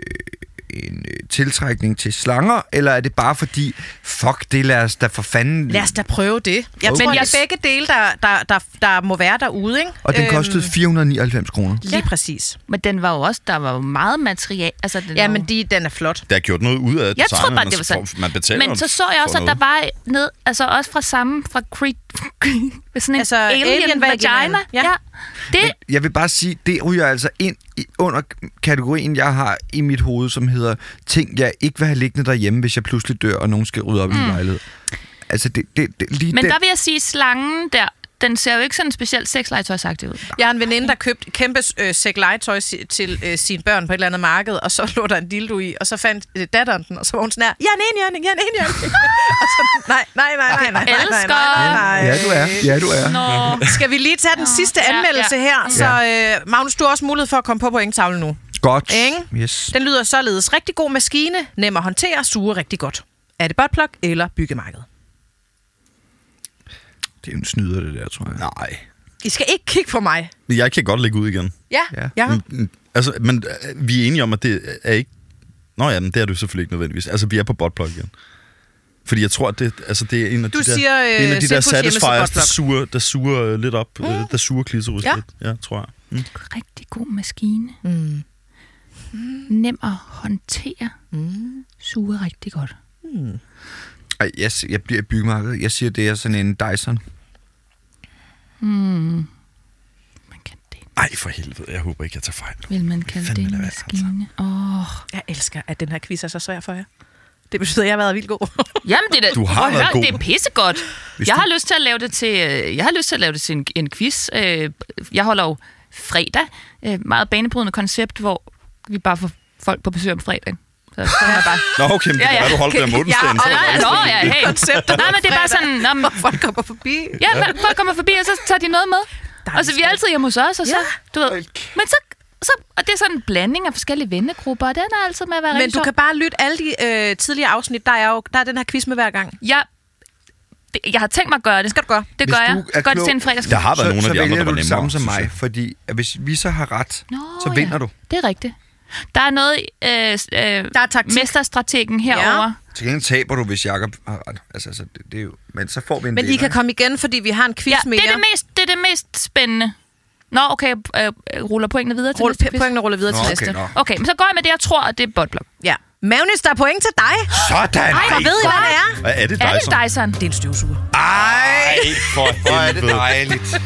tiltrækning til slanger, eller er det bare fordi, fuck det, lad os da for fanden... Lad os da prøve det. Jeg tror, det er begge dele, der må være derude, ikke? Og den kostede 499 kroner. Lige præcis. Men den var jo også, der var jo meget materiale. Altså, men den er flot. Der er gjort noget ud af jeg tror bare, det var sådan. Man betaler. Men så jeg også, at der var ned, altså også fra Creed, sådan en alien vagina. Ja. Det. Jeg vil bare sige, det ryger altså ind under kategorien, jeg har i mit hoved, som hedder ting, jeg ikke vil have liggende derhjemme, hvis jeg pludselig dør, og nogen skal rydde op i min lejlighed. Altså, lige men der vil jeg sige, slangen der, den ser jo ikke sådan specielt sexlegetøjsagtig ud. Jeg har en veninde, der købte kæmpe sæk-legetøj til sine børn på et eller andet marked, og så lå der en dildo i, og så fandt datteren den, og så var hun sådan her, jeg er en enhjørning. Og så, nej. Ja, du er. Nå. Skal vi lige tage den sidste anmeldelse her? Så Magnus, du har også mulighed for at komme på pointtavlen nu. Godt. Yes. Den lyder således: rigtig god maskine, nem at håndtere, suger rigtig godt. Er det buttplug eller byggemarked? Det er en snyder, det der, tror jeg. Nej. I skal ikke kigge på mig. Jeg kan godt lægge ud igen. Ja. Men vi er enige om, at det er ikke... Nå ja, det er du selvfølgelig ikke nødvendigvis. Altså, vi er på buttplug igen. Fordi jeg tror, at det er en af Du de der, siger, en af de der Silpos hjemmeside satisfiers, der suger lidt op, der suger klitoris lidt. Ja, tror jeg. Rigtig god maskine. Nem at håndtere. Suger rigtig godt. Ej, jeg bliver i byggemarkedet. Jeg siger, det er sådan en Dyson. Man kan det. Ej, for helvede. Jeg håber ikke, jeg tager fejl. Vil man kalde det en maskine? Jeg elsker, at den her quiz er så svær for jer. Det betyder, at jeg har været vildt god. Jamen, det er Du har været god. Det er pissegodt. Jeg har lyst til at lave det til en quiz. Jeg holder jo fredag. Meget banebrydende koncept, hvor vi bare får folk på besøg om fredagen. Så er bare... Nå, okay, men det kan være, du holdt det om onsdagen. Hey. Nej, men det er bare sådan... Folk kommer forbi. Ja, folk kommer forbi, og så tager de noget med. Og så vi er altid hjemme hos os, og så... Du ved, men så og det er sådan en blanding af forskellige vennegrupper, og den er altid med at være rigtig Men du kan bare lytte alle de tidligere afsnit. Der er den her quiz med hver gang. Jeg har tænkt mig at gøre det. Skal du gøre? Det gør jeg. Gør det til en fredagsquiz. Der har været nogle af de andre, der var det nemmere. samme som mig, fordi hvis vi så har ret, så vinder du. Det er rigtigt. Der er noget der er taktik. mesterstrategen herover. Ja. Til gengæld taber du, hvis Jacob har ret. Altså det er jo... Men så får vi en Men I kan komme igen, fordi vi har en quiz mere. Det er det mest spændende. Nå, okay, ruller pointene videre til næste quiz. Pointene ruller videre til næste. Okay, men så går jeg med det, jeg tror, at det er botblok. Ja. Magnus, der er point til dig. Sådan! Ej, ved I, hvad det er? Hvad er det, Er Dyson? det Dyson? Det er en støvsuger. Ej, Hvor er det dejligt.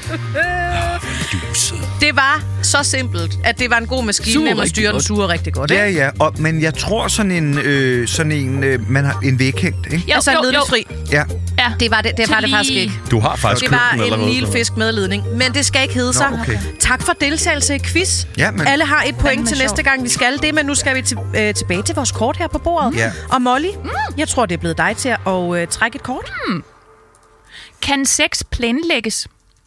Det var så simpelt, at det var en god maskine, nem at styre den suger rigtig godt. Ja. Men jeg tror sådan en man har en væghængt, ikke? Jo, Altså ledningsfri. Ja. Ja. Det var det faktisk ikke. Du har faktisk Det købt var den en allerede. nilfisk med ledning. Men det skal ikke hedde sig. okay. Tak for deltagelse i quiz. Ja, men- Alle har et point men til sjovt. næste gang, vi skal det. Men nu skal vi tilbage til vores kort her på bordet. Ja. Og Molly, jeg tror, det er blevet dig til at trække et kort. Kan sex planlægges?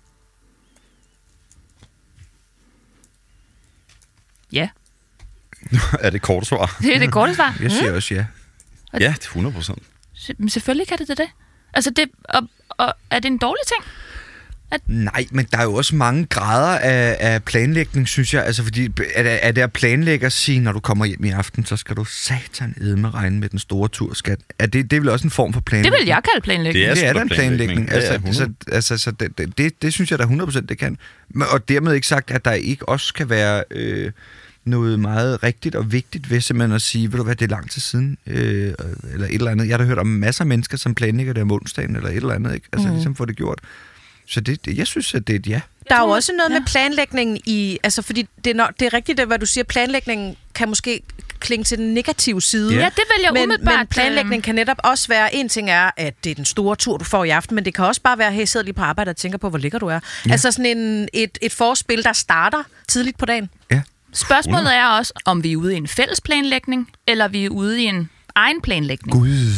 Ja. Er det kort svar? Det er det korte svar. Jeg siger også ja. Ja, 100%. Men selvfølgelig kan det. Altså, og er det en dårlig ting? Nej, men der er jo også mange grader af planlægning, synes jeg. Altså, fordi er det at planlægge at sige, når du kommer hjem i aften, så skal du satan edme regne med den store turskat. Det er vel også en form for planlægning? Det vil jeg kalde planlægning. Det er da en planlægning. planlægning. Så det synes jeg da 100% det kan. Og dermed ikke sagt, at der ikke også kan være noget meget rigtigt og vigtigt ved simpelthen at sige, ved du hvad, det er lang tid siden, eller et eller andet. Jeg har da hørt om masser af mennesker, som planlægger det om onsdagen, eller et eller andet, ikke? Altså ligesom får det gjort. Så jeg synes, at det er et ja. Der er jo også noget med planlægningen i... Altså, fordi det er rigtigt, hvad du siger. Planlægningen kan måske klinge til den negative side. Ja, det vil jeg umiddelbart. Men planlægning kan netop også være... En ting er, at det er den store tur, du får i aften, men det kan også bare være, at jeg sidder lige på arbejde og tænker på, hvor ligger du er. Ja. Altså sådan et forspil, der starter tidligt på dagen. Ja. Spørgsmålet er også, om vi er ude i en fælles planlægning, eller vi er ude i en egen planlægning. Gud.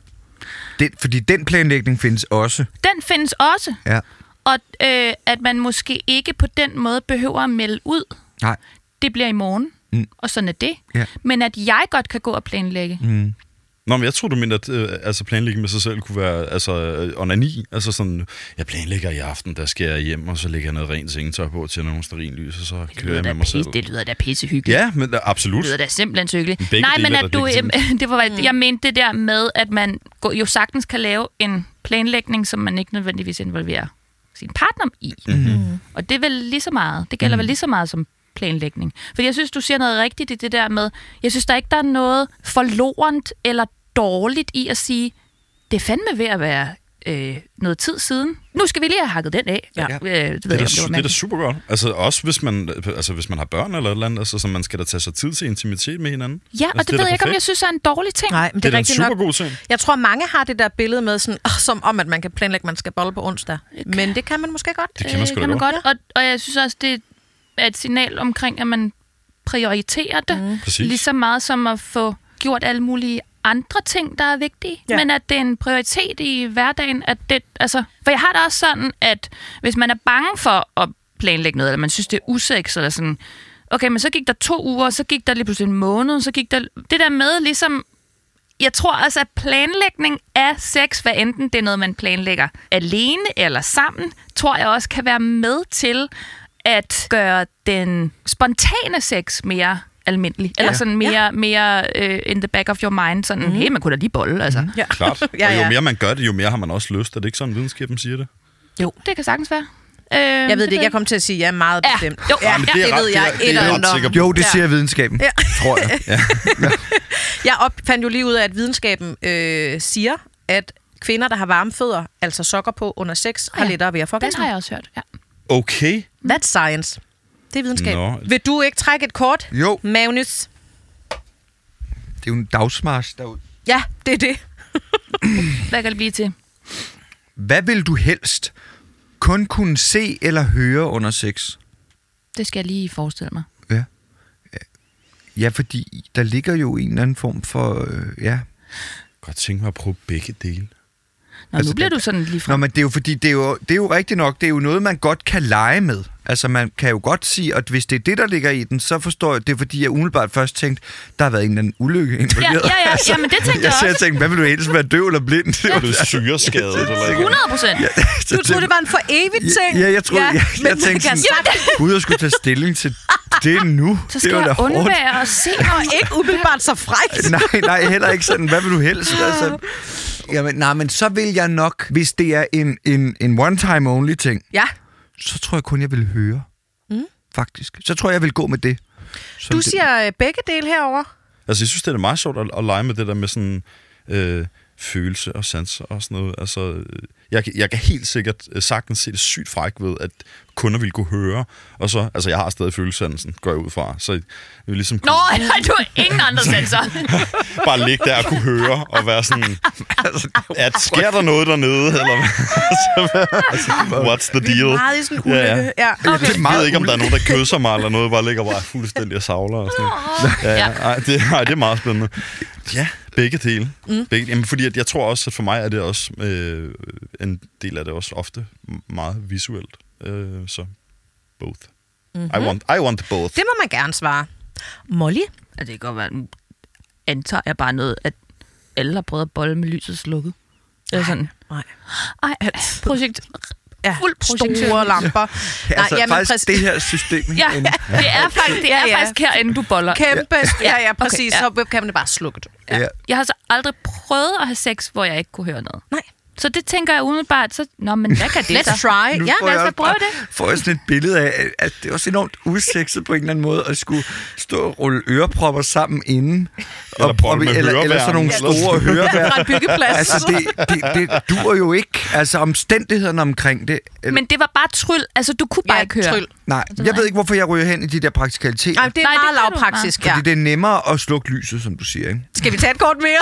Fordi den planlægning findes også. Den findes også. Ja. Og at man måske ikke på den måde behøver at melde ud. Nej. Det bliver i morgen, og sådan er det. Ja. Men at jeg godt kan gå og planlægge. Nå, men jeg tror, du mener, at planlægning med sig selv kunne være onani. Altså sådan, jeg planlægger i aften, der skal jeg hjem, og så lægger jeg noget rent sengetøj på til nogle stearinlys, og så kører jeg med mig selv. Det lyder da pissehyggeligt. Ja, men absolut. Det lyder da simpelthen hyggeligt. Begge Nej, men dele er at du... legitimt. det var, jeg mente det der med, at man jo sagtens kan lave en planlægning, som man ikke nødvendigvis involverer sin partner i. Og det er vel lige så meget. Det gælder vel lige så meget som planlægning. Fordi jeg synes, du siger noget rigtigt i det der med, jeg synes der ikke, der er noget forlorent eller dårligt i at sige, det er fandme ved at være noget tid siden. Nu skal vi lige have hakket den af. Ja. Det er da super godt. Altså også hvis man har børn eller et eller andet, altså, så man skal da tage sig tid til intimitet med hinanden. Ja, altså, og det ved jeg ikke, om jeg synes er en dårlig ting. Nej, men Det er da en rigtigt super nok. god ting. Jeg tror, mange har det der billede med, sådan, som om, at man kan planlægge, at man skal bolle på onsdag. Men det kan man måske godt. Det kan man sgu da godt. Og jeg synes også, det er et signal omkring, at man prioriterer det. Præcis. Lige så meget som at få gjort alle mulige andre ting, der er vigtige, men at det er en prioritet i hverdagen. At det, altså, for jeg har det også sådan, at hvis man er bange for at planlægge noget, eller man synes, det er usex, eller sådan, okay, men så gik der 2 uger, så gik der lige pludselig en måned, så gik der det der med ligesom, jeg tror altså, at planlægning af sex, hvad enten det er noget, man planlægger alene eller sammen, tror jeg også kan være med til at gøre den spontane sex mere almindelig. Eller sådan mere in the back of your mind. Sådan, hey, man kunne da lige bolle, altså. Ja. Klart. Og jo mere man gør det, jo mere har man også lyst. Er det ikke sådan, videnskaben siger det? Jo, det kan sagtens være. Jeg ved det ikke, jeg kommer til at sige, meget bestemt. Jo, Ja, men det det ved jeg. det er jeg ret sikker på. Jo, det siger videnskaben, tror jeg. Ja. Jeg fandt jo lige ud af, at videnskaben siger, at kvinder, der har varme fødder, altså sokker på under sex, har lettere ved at få den orgasme. har jeg også hørt, ja. Okay. That's science. Det er videnskab. Nå. Vil du ikke trække et kort, Jo, Magnus? det er jo en dagsmarch derude. Ja, det er det. Hvad kan det blive til? Hvad vil du helst kun kunne se eller høre under sex? Det skal jeg lige forestille mig. Ja, fordi der ligger jo en eller anden form for... Godt tænke mig at prøve begge dele. Nå, nu bliver du sådan lige fra. Nå, men det er jo fordi, det er jo rigtigt nok, det er jo noget, man godt kan lege med. Altså, man kan jo godt sige, at hvis det er det, der ligger i den, så forstår jeg, det er fordi, jeg umiddelbart først tænkte, der har været en eller anden ulykke involveret. Ja, men det tænkte jeg også. Jeg tænkte, hvad vil du helst være, døv eller blind? Er du syreskadet? Eller? 100%. Du troede, det var en for evigt ting. Ja, jeg troede, jeg tænkte sådan, gud, jeg skulle tage stilling til det nu. Så skal det var jeg da hårdt. undvære og se Og ikke umiddelbart så frækt. Nej, heller ikke sådan, hvad vil du helst? Altså, jamen, nej, men så vil jeg nok, hvis det er en one-time-only ting, Ja. så tror jeg kun, jeg vil høre. Faktisk. Så tror jeg vil gå med det. Du siger begge dele herover. Altså, jeg synes, det er meget sjovt at lege med det der med sådan følelse og sanser og sådan noget. Altså, jeg kan helt sikkert sagtens se det sygt fræk ved, at kunder vil kunne høre. Og så, altså, jeg har stadig følelsesansen, går jeg ud fra. Så jeg vil ligesom Nå, nej, du har ingen andre sensorer. bare ligge der og kunne høre og være sådan, sker der noget dernede, eller what's the Vi er deal? meget i sådan en ulykke. Ja. Okay. Jeg ved ikke, om der er nogen, der kysser mig eller noget, bare ligger bare fuldstændig og savler og sådan noget. Ej, det er meget spændende. Ja, begge dele. Jamen, fordi at jeg tror også, at for mig er det også en del af det også ofte meget visuelt. Så both. I want both. Det må man gerne svare. Molly? Det kan godt være, nu antager jeg bare noget, at alle har prøvet at bolle med lyset slukket. Det er sådan. Nej. Ej, projekt. Ja, Fuld projektør. store lamper. Altså, jamen, faktisk det her system Ja, herinde. det er faktisk herinde, du boller. Kæmpe. Ja, præcis. Okay, ja. Så kan man det bare slukke det. Ja. Jeg har så aldrig prøvet at have sex, hvor jeg ikke kunne høre noget. Nej. Så det tænker jeg umiddelbart, så... Nå, men hvad kan det Let's så? try. Nu Ja, får lad os jeg da også prøve bare- får jeg sådan et billede af, at det er også enormt usekset på en eller anden måde, at skulle stå og rulle ørepropper sammen inden. Eller bolle med eller sådan nogle høreværn. store høreværn. fra en byggeplads. Altså, det duer jo ikke. Altså, omstændighederne omkring det. Men det var bare tryl. Altså, du kunne bare ikke høre. tryl. Nej, jeg ved ikke, hvorfor jeg ryger hen i de der praktikaliteter. Nej, det er Nej, meget det kan du. lavpraktisk, ja. Fordi det er nemmere at slukke lyset, som du siger, ikke? Skal vi tage et kort mere?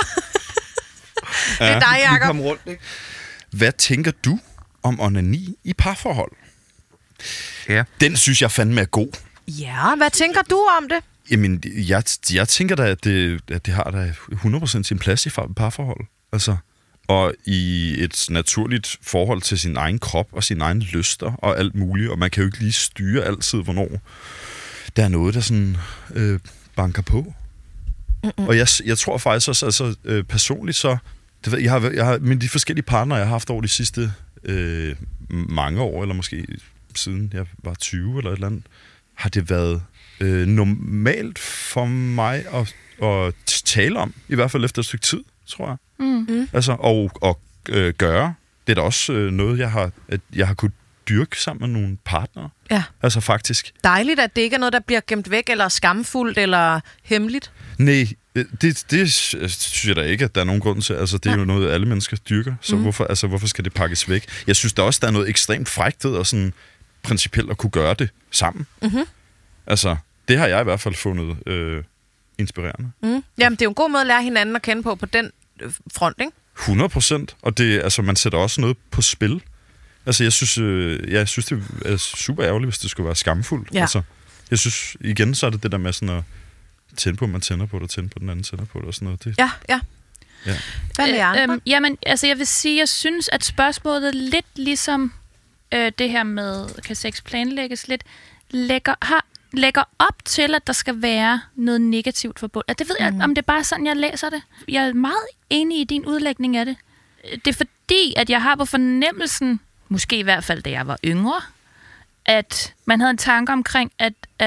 Det er dig, Vi Jacob. kommer rundt, ikke? Hvad tænker du om onani i parforhold? Ja. Den synes jeg fandme er god. Ja, hvad tænker du om det? Jamen, jeg tænker da, at det har da 100% sin plads i parforhold. Altså, og i et naturligt forhold til sin egen krop og sine egne lyster og alt muligt. Og man kan jo ikke lige styre altid, hvornår der er noget, der sådan banker på. Og jeg tror faktisk også, altså personligt så... Det ved, jeg har med de forskellige partnere, jeg har haft over de sidste mange år, eller måske siden jeg var 20 eller et eller andet, har det været normalt for mig at tale om, i hvert fald efter et stykke tid, tror jeg. Altså, og gøre. Det er da også noget, jeg har kunnet dyrke sammen med nogle partnere. Ja. Altså faktisk. Dejligt, at det ikke er noget, der bliver gemt væk, eller skamfuldt, eller hemmeligt. Nej, det synes jeg da ikke, at der er nogen grund til. Altså, det er jo noget, alle mennesker dyrker. Så hvorfor skal det pakkes væk? Jeg synes da også, der er noget ekstremt frækt ved og sådan principielt at kunne gøre det sammen. Altså, det har jeg i hvert fald fundet inspirerende. Jamen, det er jo en god måde at lære hinanden at kende på den front, ikke? 100%. Og det, altså, man sætter også noget på spil. Altså, jeg synes, det er super ærgerligt, hvis det skulle være skamfuldt. Ja. Altså, jeg synes, igen, så er det der med sådan at tænde på, man tænder på det, og tænde på, den anden tænder på det og sådan noget. Det, Ja. Ja. Hvad med andre? Jamen, altså jeg vil sige, jeg synes, at spørgsmålet lidt ligesom det her med, kan sex planlægges lidt, lægger op til, at der skal være noget negativt forbundet. Det ved jeg, om det er bare sådan, jeg læser det. Jeg er meget enig i din udlægning af det. Det er fordi, at jeg har på fornemmelsen, måske i hvert fald, da jeg var yngre, at man havde en tanke omkring, at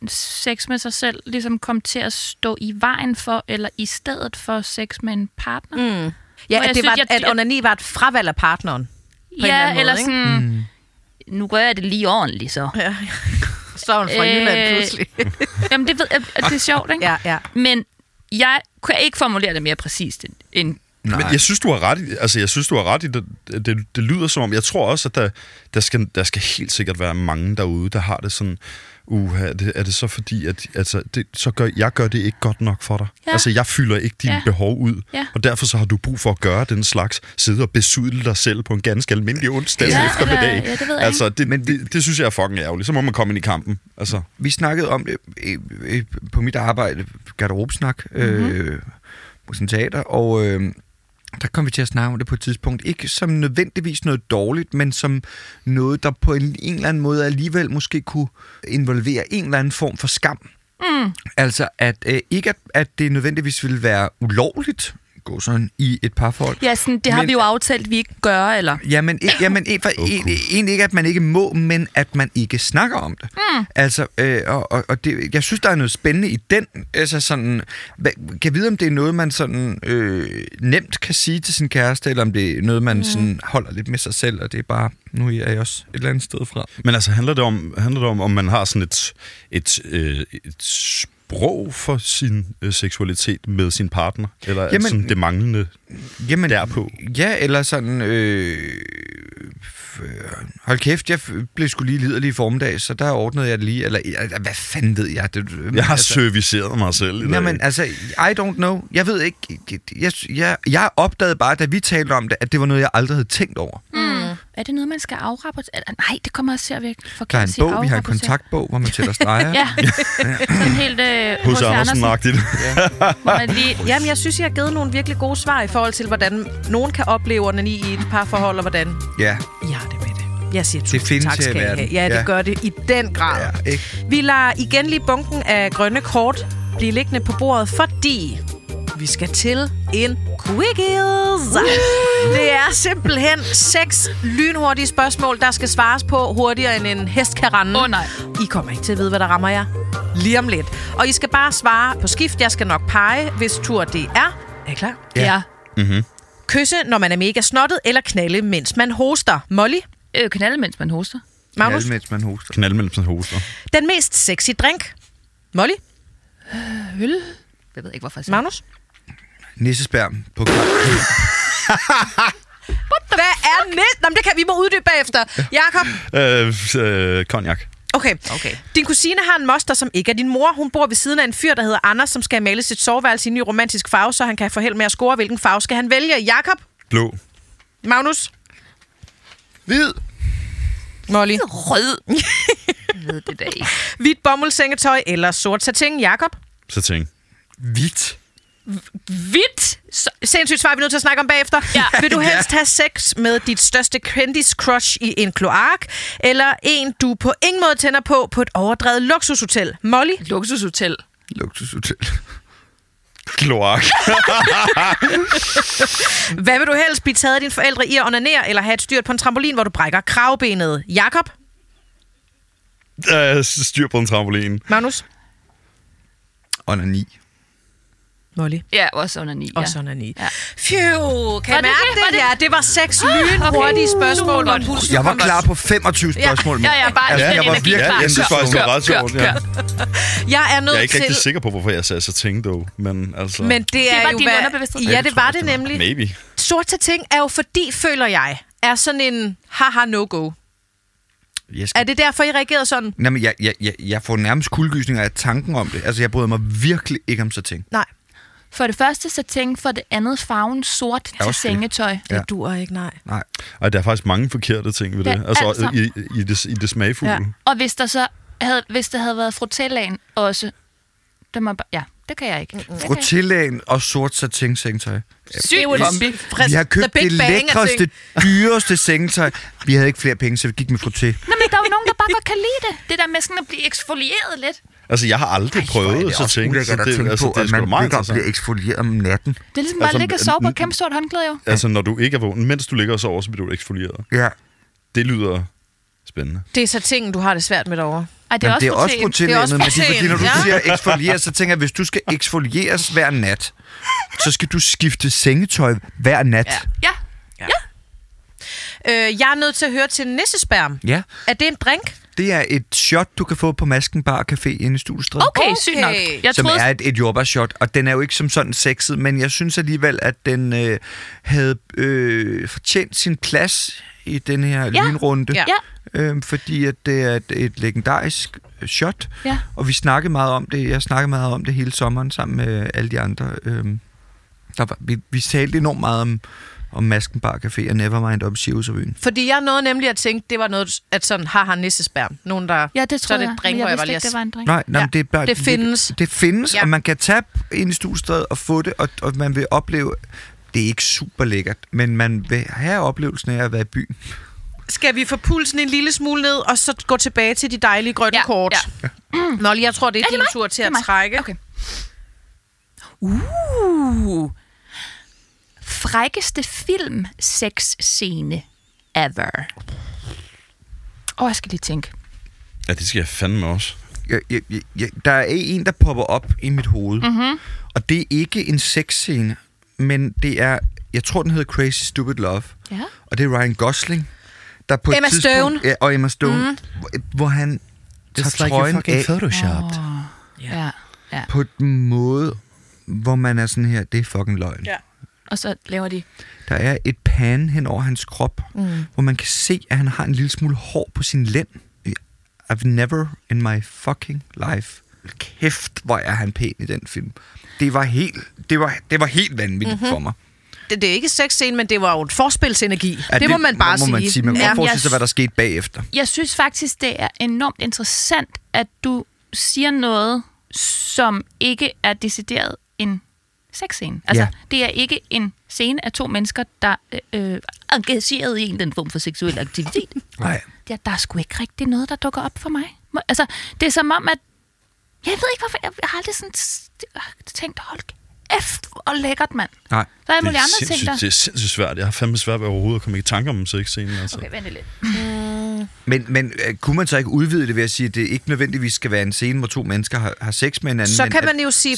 sex med sig selv ligesom komme til at stå i vejen for, eller i stedet for sex med en partner. Ja, at onani var et fravalg af partneren. På en eller anden eller måde, sådan, nu gør jeg det lige ordentligt, så. Ja. Så er hun fra Jylland pludselig. Jamen, det ved jeg, det er sjovt, ikke? Ja. Men jeg kan ikke formulere det mere præcist end Men jeg synes, du har ret i, det lyder som om, jeg tror også, at der skal helt sikkert være mange derude, der har det sådan, er det så fordi, at jeg gør det ikke godt nok for dig. Ja. Altså, jeg fylder ikke dine behov ud, og derfor så har du brug for at gøre den slags, sidde og besudle dig selv på en ganske almindelig onsdag eftermiddag. Ja, det ved jeg altså, det synes jeg er fucking ærgerligt. Så må man komme ind i kampen. Altså. Vi snakkede om det på mit arbejde, garderobesnak, på sådan teater, og der kom vi til at snakke om det på et tidspunkt. Ikke som nødvendigvis noget dårligt, men som noget, der på en eller anden måde alligevel måske kunne involvere en eller anden form for skam. Altså, ikke at det nødvendigvis ville være ulovligt gå sådan i et parforhold. Ja, sådan, det har vi jo aftalt, vi ikke gør, eller? Jamen egentlig ikke, at man ikke må, men at man ikke snakker om det. Altså, og det, jeg synes, der er noget spændende i den. Altså sådan, kan vide, om det er noget, man sådan nemt kan sige til sin kæreste, eller om det er noget, man sådan holder lidt med sig selv, og det er bare, nu er jeg også et eller andet sted fra. Men altså, handler det om man har sådan et sprog for sin seksualitet med sin partner? Eller er sådan det manglende derpå? Ja, eller sådan... hold kæft, jeg blev sgu lige liderlig i formiddag, så der ordnede jeg det lige. Eller hvad fanden ved jeg? Jeg har serviceret mig selv i dag. Jamen, altså, I don't know. Jeg ved ikke... Jeg opdagede bare, da vi talte om det, at det var noget, jeg aldrig havde tænkt over. Er det noget, man skal afrapportere? Nej, det kommer også til at virke forkert. Der er en bog, vi har en kontaktbog, hvor man sætter streger. Ja, sådan helt hos Andersen-agtigt. Jamen, jeg synes, jeg har givet nogle virkelig gode svar i forhold til, hvordan nogen kan opleve onani i et parforhold, og hvordan I har det med det. Jeg siger tusind tak, skal I have. Ja, det gør det i den grad. Ja, ikke? Vi lader igen lige bunken af grønne kort blive liggende på bordet, fordi vi skal til en quickies. Det er simpelthen 6 lynhurtige spørgsmål, der skal svares på hurtigere end en hest kan rende. Nej. I kommer ikke til at vide, hvad der rammer jer lige om lidt. Og I skal bare svare på skift. Jeg skal nok pege, hvis tur det er. Er I klar? Ja. Mm-hmm. Kysse, når man er mega snottet, eller knalde, mens man hoster. Molly? Knalde, mens man hoster. Magnus? Knalde, mens man hoster. Knalde, mens man hoster. Den mest sexy drink? Molly? Øl? Jeg ved ikke, hvorfor jeg siger. Magnus? Nissespærm på Hvad er Nå, det kan vi må uddybe bagefter. Jakob? Cognac. Okay. Din kusine har en moster, som ikke er din mor. Hun bor ved siden af en fyr, der hedder Anders, som skal male sit soveværelse i en ny romantisk farve, så han kan få held med at score. Hvilken farve skal han vælge? Jakob? Blå. Magnus? Hvid. Molly? Rød. Jeg ved det da ikke. Hvidt bomuldsengetøj eller sort satin? Jakob? Satin. Hvidt. Hvidt? Sindssygt svar, vi er nødt til at snakke om bagefter. Ja. Vil du helst have sex med dit største kendis-crush i en kloak, eller en, du på ingen måde tænder på et overdrevet luksushotel? Molly? Luksushotel. Kloak. Hvad vil du helst blive taget af dine forældre i at onanere, eller have et styrt på en trampolin, hvor du brækker kravbenet? Jakob? Styr på en trampolin. Magnus? Onani. Molly? Ja, også onani. Også onani. Ja. Phew, kan I mærke det? det? Ja, det var 6 lynhurtige spørgsmål. Og pulsen Jeg var kom klar også. på 25 spørgsmål. Ja, bare jeg var virkelig jeg synes faktisk, det var ret sjovt. Ja. Jeg er nødt Jeg er ikke til... rigtig sikker på, hvorfor jeg sagde så tænkt, dog. Men altså... Men det er var jo... din underbevidsthed. Ja, det var det nemlig. Maybe. Sort ting er jo fordi, føler jeg, er sådan en haha no-go. Er det derfor, I reagerede sådan? Nej, men jeg får nærmest kuldegysninger af tanken om det. Altså, jeg bryder mig virkelig ikke om så ting. Nej. For det første satin, for det andet farven sort til sengetøj. Det duer ikke, nej. Og der er faktisk mange forkerte ting ved det. Ja, altså i det smagfulde. Ja. Og hvis der havde været frutillaen også, det kan jeg ikke. Frutillaen og sort satin sengetøj. Sygt kombi. Vi har købt det lækreste, dyreste sengetøj. Vi havde ikke flere penge, så vi gik med frutté. Nå, men der er jo nogen, der bare godt kan lide det. Det der med sådan at blive eksfolieret lidt. Altså, jeg har aldrig prøvet så ting. Det på, at man ikke bliver eksfolieret om natten. Det er ligesom bare at ligge og sove på et kæmpe stort håndklæde, jo. Altså, når du ikke er vågen, mens du ligger og sover, så bliver du eksfolieret. Ja. Det lyder spændende. Det er så ting, du har det svært med derovre. Ej, det er Jamen, også protein. Det er også men det er fordi, når du protein, siger eksfoliere, så tænker jeg, hvis du skal eksfolieres hver nat, så skal du skifte sengetøj hver nat. Ja. Jeg er nødt til at høre til nissespærm. Ja. Er det en drink? Det er et shot, du kan få på Masken Bar Café inde i Studiestræde. Okay, sygt nok. Jeg Som troede, er et jordbærshot, og den er jo ikke som sådan sexet, men jeg synes alligevel, at den havde fortjent sin plads i den her lynrunde. Ja. Fordi at det er et legendarisk shot, Ja. og vi snakkede meget om det. Jeg snakkede meget om det hele sommeren sammen med alle de andre. Vi talte enormt meget om Masken Bar Café og Nevermind om Cirkusrevyen. Fordi jeg nåede nemlig at tænke, det var noget, at sådan, har nissespærm. Nogen, der... Ja, det så tror er det jeg. et drink, Men hvor jeg jeg var vidste lige ikke, det var en drink. Nej, Ja, men det er bare... det findes. Det findes, Ja. og man kan tage ind i Studiestræde og få det, og man vil opleve... Det er ikke super lækkert, men man vil have oplevelsen af at være i byen. Skal vi få pulsen en lille smule ned, og så gå tilbage til de dejlige grønne kort? Ja. Molly, jeg tror, det er det din mig? tur til Det er at mig. trække. Okay. Frækkeste film-sex-scene ever. Jeg skal lige tænke. Ja, det skal jeg fandme også. Der er en, der popper op i mit hoved, og det er ikke en sexscene, men det er... Jeg tror, den hedder Crazy Stupid Love, og det er Ryan Gosling, der på Emma et tidspunkt... Stone. Ja, og Emma Stone, hvor han tager trøjen af photoshopped. Ja. på en måde, hvor man er sådan her, det er fucking løgn. Ja. Og så laver de... Der er et pan hen over hans krop, hvor man kan se, at han har en lille smule hår på sin lænd. I've never in my fucking life. Kæft, hvor er han pæn i den film. Det var helt vanvittigt for mig. Det er ikke sexscene, men det var jo en forspilsenergi. Det må man bare sige. Man kan Ja. godt forestille sig, hvad der skete bagefter. Jeg synes faktisk, det er enormt interessant, at du siger noget, som ikke er decideret en sexscene. Altså, det er ikke en scene af to mennesker, der er engageret i en den form for seksuel aktivitet. Nej. Der er sgu ikke rigtig noget, der dukker op for mig. Altså, det er som om, at... Jeg ved ikke, hvorfor... Jeg har aldrig sådan tænkt, hold kæft, hvor lækkert, mand. Nej. Der er alle mulige andre ting, der... Det er sindssygt svært. Jeg har fandme svært ved overhovedet at komme i tanke om en sexscene. Altså. Okay, vent lidt. Men kunne man så ikke udvide det ved at sige, at det ikke nødvendigvis skal være en scene, hvor to mennesker har sex med hinanden? Så men kan man jo sige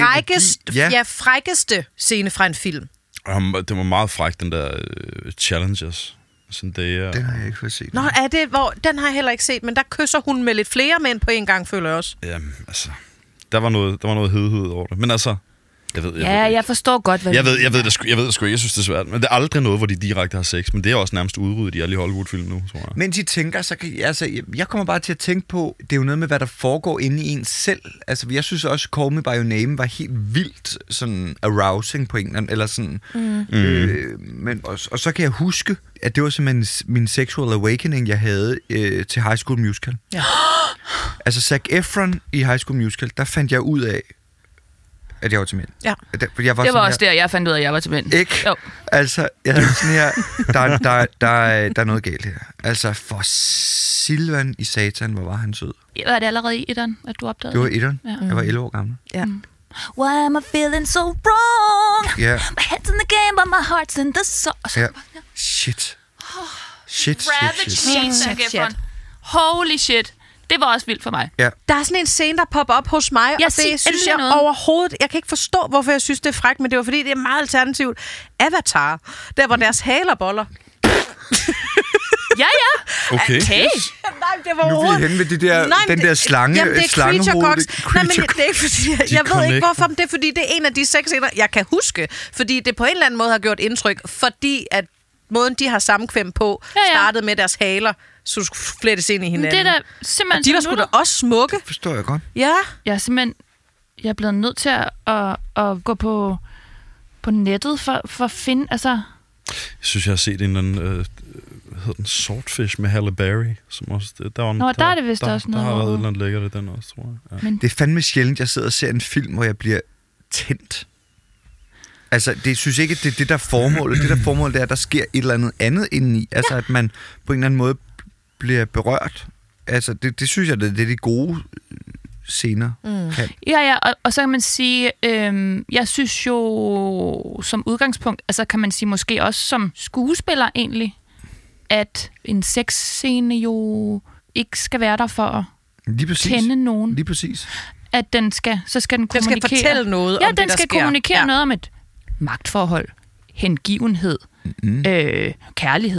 frækkeste scene fra en film. Det var meget frækt, den der Challengers. Zendaya. Den har jeg ikke fået set. Nå, er det, den har jeg heller ikke set, men der kysser hun med lidt flere mænd på en gang, føler jeg også. Jamen, altså... Der var noget hedhed over det. Men altså... Jeg forstår godt, hvad jeg ved det sgu ikke. Jeg synes, det er svært. Men det er aldrig noget, hvor de direkte har sex. Men det er også nærmest udryddet i alle Hollywood-film nu, tror jeg. Mens I tænker, så kan jeg kommer bare til at tænke på, det er jo noget med, hvad der foregår inde i en selv. Altså, jeg synes også, Call Me By Your Name var helt vildt sådan arousing på en eller anden, eller sådan. Men, og så kan jeg huske, at det var simpelthen min sexual awakening, jeg havde til High School Musical. Ja. Altså, Zac Efron i High School Musical, der fandt jeg ud af, at jeg var til mænd. Ja. Jeg det var også der, jeg fandt ud af, at jeg var til mænd. Ikke? Jo. Altså, jeg havde sådan her, der er noget galt her. Altså, for Silvan i Satan, hvor var han sød. Var det allerede i etteren, at du opdagede Det var etteren. Ja. Jeg var 11 år gammel. Ja. Why am I feeling so wrong? Ja. My head's in the game, but my heart's in the soul. Ja. Shit. Shit. Holy shit. Det var også vildt for mig. Ja. Der er sådan en scene, der popper op hos mig, og det synes jeg noget. overhovedet... Jeg kan ikke forstå, hvorfor jeg synes, det er frækt, men det var fordi, det er meget alternativt. Avatar, der hvor deres haler boller. Ja. Okay. Nej, det var Nu er vi henne ved det der, den der slange, jamen, det er slangehoved. Nej, men det er ikke fordi... Jeg ved ikke, hvorfor, men det er fordi, det er en af de sexscener, jeg kan huske. Fordi det på en eller anden måde har gjort indtryk, fordi at måden, de har sammenkvem på, startede med deres haler, så du skulle flettes ind i hinanden. Det er da simpelthen... Og de var sgu da også smukke. Det forstår jeg godt. Ja. Jeg er blevet nødt til at gå på nettet for at finde... Altså... Jeg synes, jeg har set en eller anden... hvad hedder den? Swordfish med Halle Berry. Som også, der er det vist også noget. Der har været et eller andet lækkert i den også, tror jeg. Ja. Det er fandme sjældent, jeg sidder og ser en film, hvor jeg bliver tændt. Altså, det synes jeg ikke, det er det, der er formålet. Det der formål, det er, at der sker et eller andet indeni. Altså, at man på en eller anden måde bliver berørt. Altså, det synes jeg, det er de gode scener kan. Ja, og så kan man sige, jeg synes jo som udgangspunkt, altså kan man sige måske også som skuespiller egentlig, at en sexscene jo ikke skal være der for at Lige præcis. tænde nogen. Lige præcis. At den skal kommunikere. Den skal fortælle noget om det, den der skal sker. kommunikere noget om et magtforhold, hengivenhed, kærlighed.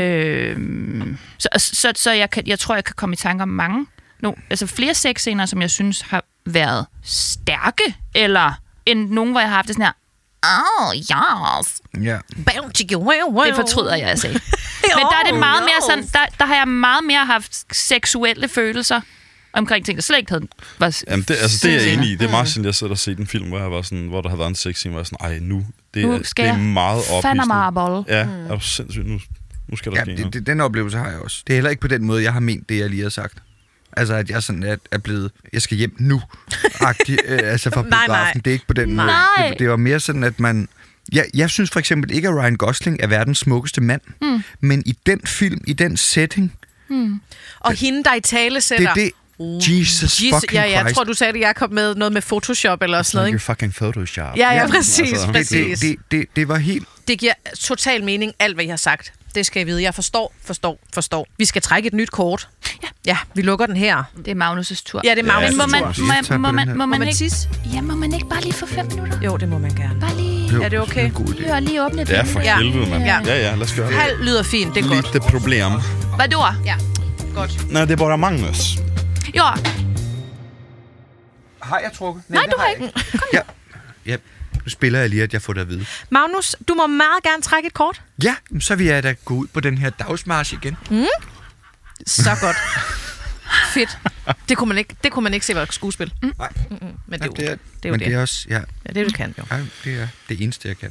Så jeg tror, jeg kan komme i tanke om mange. Altså flere sexscener, som jeg synes har været stærke, eller end nogen, hvor jeg har haft det sådan her, yes. Ja. Det fortryder jeg sagde. Men der er det meget mere sådan, der har jeg meget mere haft seksuelle følelser omkring ting, der slet ikke havde Jamen, det er jeg enig i. Det er meget sådan, jeg sidder og set en film, hvor jeg var sådan, hvor der har været en sexscene, hvor jeg var sådan, Nu det er meget ophidsende. Ja, er du sindssygt. Nu skal der ske noget. Den oplevelse har jeg også. Det er heller ikke på den måde, jeg har ment det, jeg lige har sagt. Altså, at jeg sådan er blevet, jeg skal hjem nu, altså fra biografen. Det er ikke på den måde. Det var mere sådan, at man... Jeg synes for eksempel ikke, at Ryan Gosling er verdens smukkeste mand, men i den film, i den setting... Og hende, der i tale sætter... Det Jesus fucking Christ. Jeg tror, du sagde det, Jacob, med noget med Photoshop eller sådan noget, ikke? Fucking Photoshop. Ja, præcis, altså. præcis. Det var helt... Det giver total mening, alt hvad I har sagt. Det skal I vide. Jeg forstår. Vi skal trække et nyt kort. Ja, vi lukker den her. Det er Magnus' tur. Ja, det er Magnus' tur. Må man ikke tisse? Ja, må man ikke bare lige få 5 minutter? Jo, det må man gerne. Bare lige... Er det okay? Hør lige åbne det. Det er for helvede, mand. Ja. Ja, lad os gøre det. Halv lyder fint, det er godt. Lite problem. Hvad du er? Ja, godt. Nej, det er bare Magnus. Jo. Har jeg trukket? Nej, du har ikke. Ja. Nu spiller jeg lige, at jeg får det at vide. Magnus, du må meget gerne trække et kort. Ja, så vil jeg da gå ud på den her dagsmarch igen. Så godt. Fedt. Det kunne man ikke se var skuespil. Nej. Men det er jo men det. det er også... Ja, Ja, det kan jo. ja, det er det eneste, jeg kan.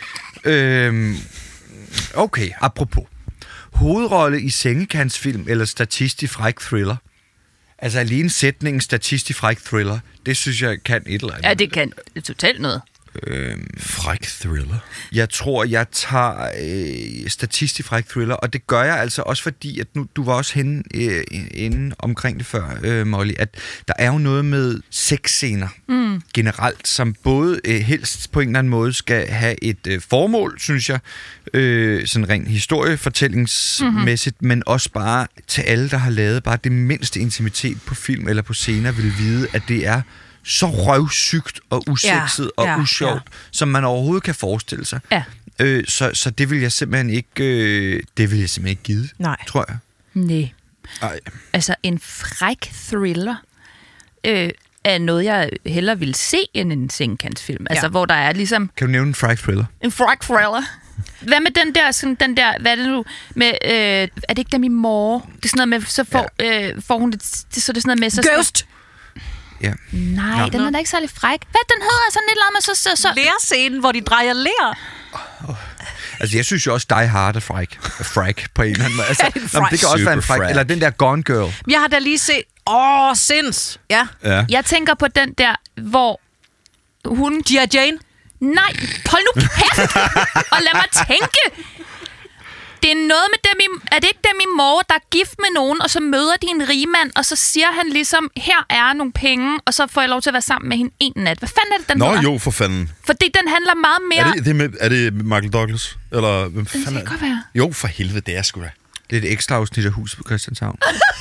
Okay, apropos. Hovedrolle i sengekantsfilm eller statistisk fræk thriller? Altså alene sætningen statistisk fræk thriller, det synes jeg kan et eller andet. Ja, det kan totalt noget. Fræk thriller. Jeg tror, jeg tager statistisk fræk thriller, og det gør jeg altså også fordi, at nu, du var også henne inde omkring det før, Molly, at der er jo noget med sexscener generelt, som både helst på en eller anden måde skal have et formål, synes jeg, sådan rent historiefortællingsmæssigt, men også bare til alle, der har lavet bare det mindste intimitet på film eller på scener, vil vide, at det er så røvsygt og usekset og usjovt, som man overhovedet kan forestille sig. Ja. Så det vil jeg simpelthen ikke give, tror jeg. Nej. Nej. Altså, en fræk thriller er noget, jeg hellere vil se end en sengekantsfilm. Altså, hvor der er ligesom... Kan du nævne en fræk thriller? En fræk thriller. Hvad med den der, hvad er det nu, med, er det ikke Demi Moore? Det er sådan noget med, så får hun det, så det er sådan noget med... Så Ghost! Ja. Nej, den er da ikke særlig fræk. Hvad den hedder? Sådan et eller andet med så... Lærscenen, hvor de drejer lær. Altså, jeg synes jo også, Die Hard er fræk på en eller anden måde. Altså, det kan også være en fræk. Eller den der Gone Girl. Jeg har da lige set... Sins. Ja. Jeg tænker på den der, hvor hun... G.I. Jane. Nej, hold nu kæft! Og lad mig tænke! Det er noget med er det ikke Demi Moore, der er gift med nogen, og så møder de en rigmand, og så siger han ligesom, her er nogle penge, og så får jeg lov til at være sammen med hende en nat. Hvad fanden er det, den hedder? Jo, for fanden. Fordi den handler meget mere... Er det Michael Douglas? Eller hvem fanden Det kan godt være. Jo, for helvede, det er sgu da. Det er et ekstra afsnit af Huset på Christianshavn.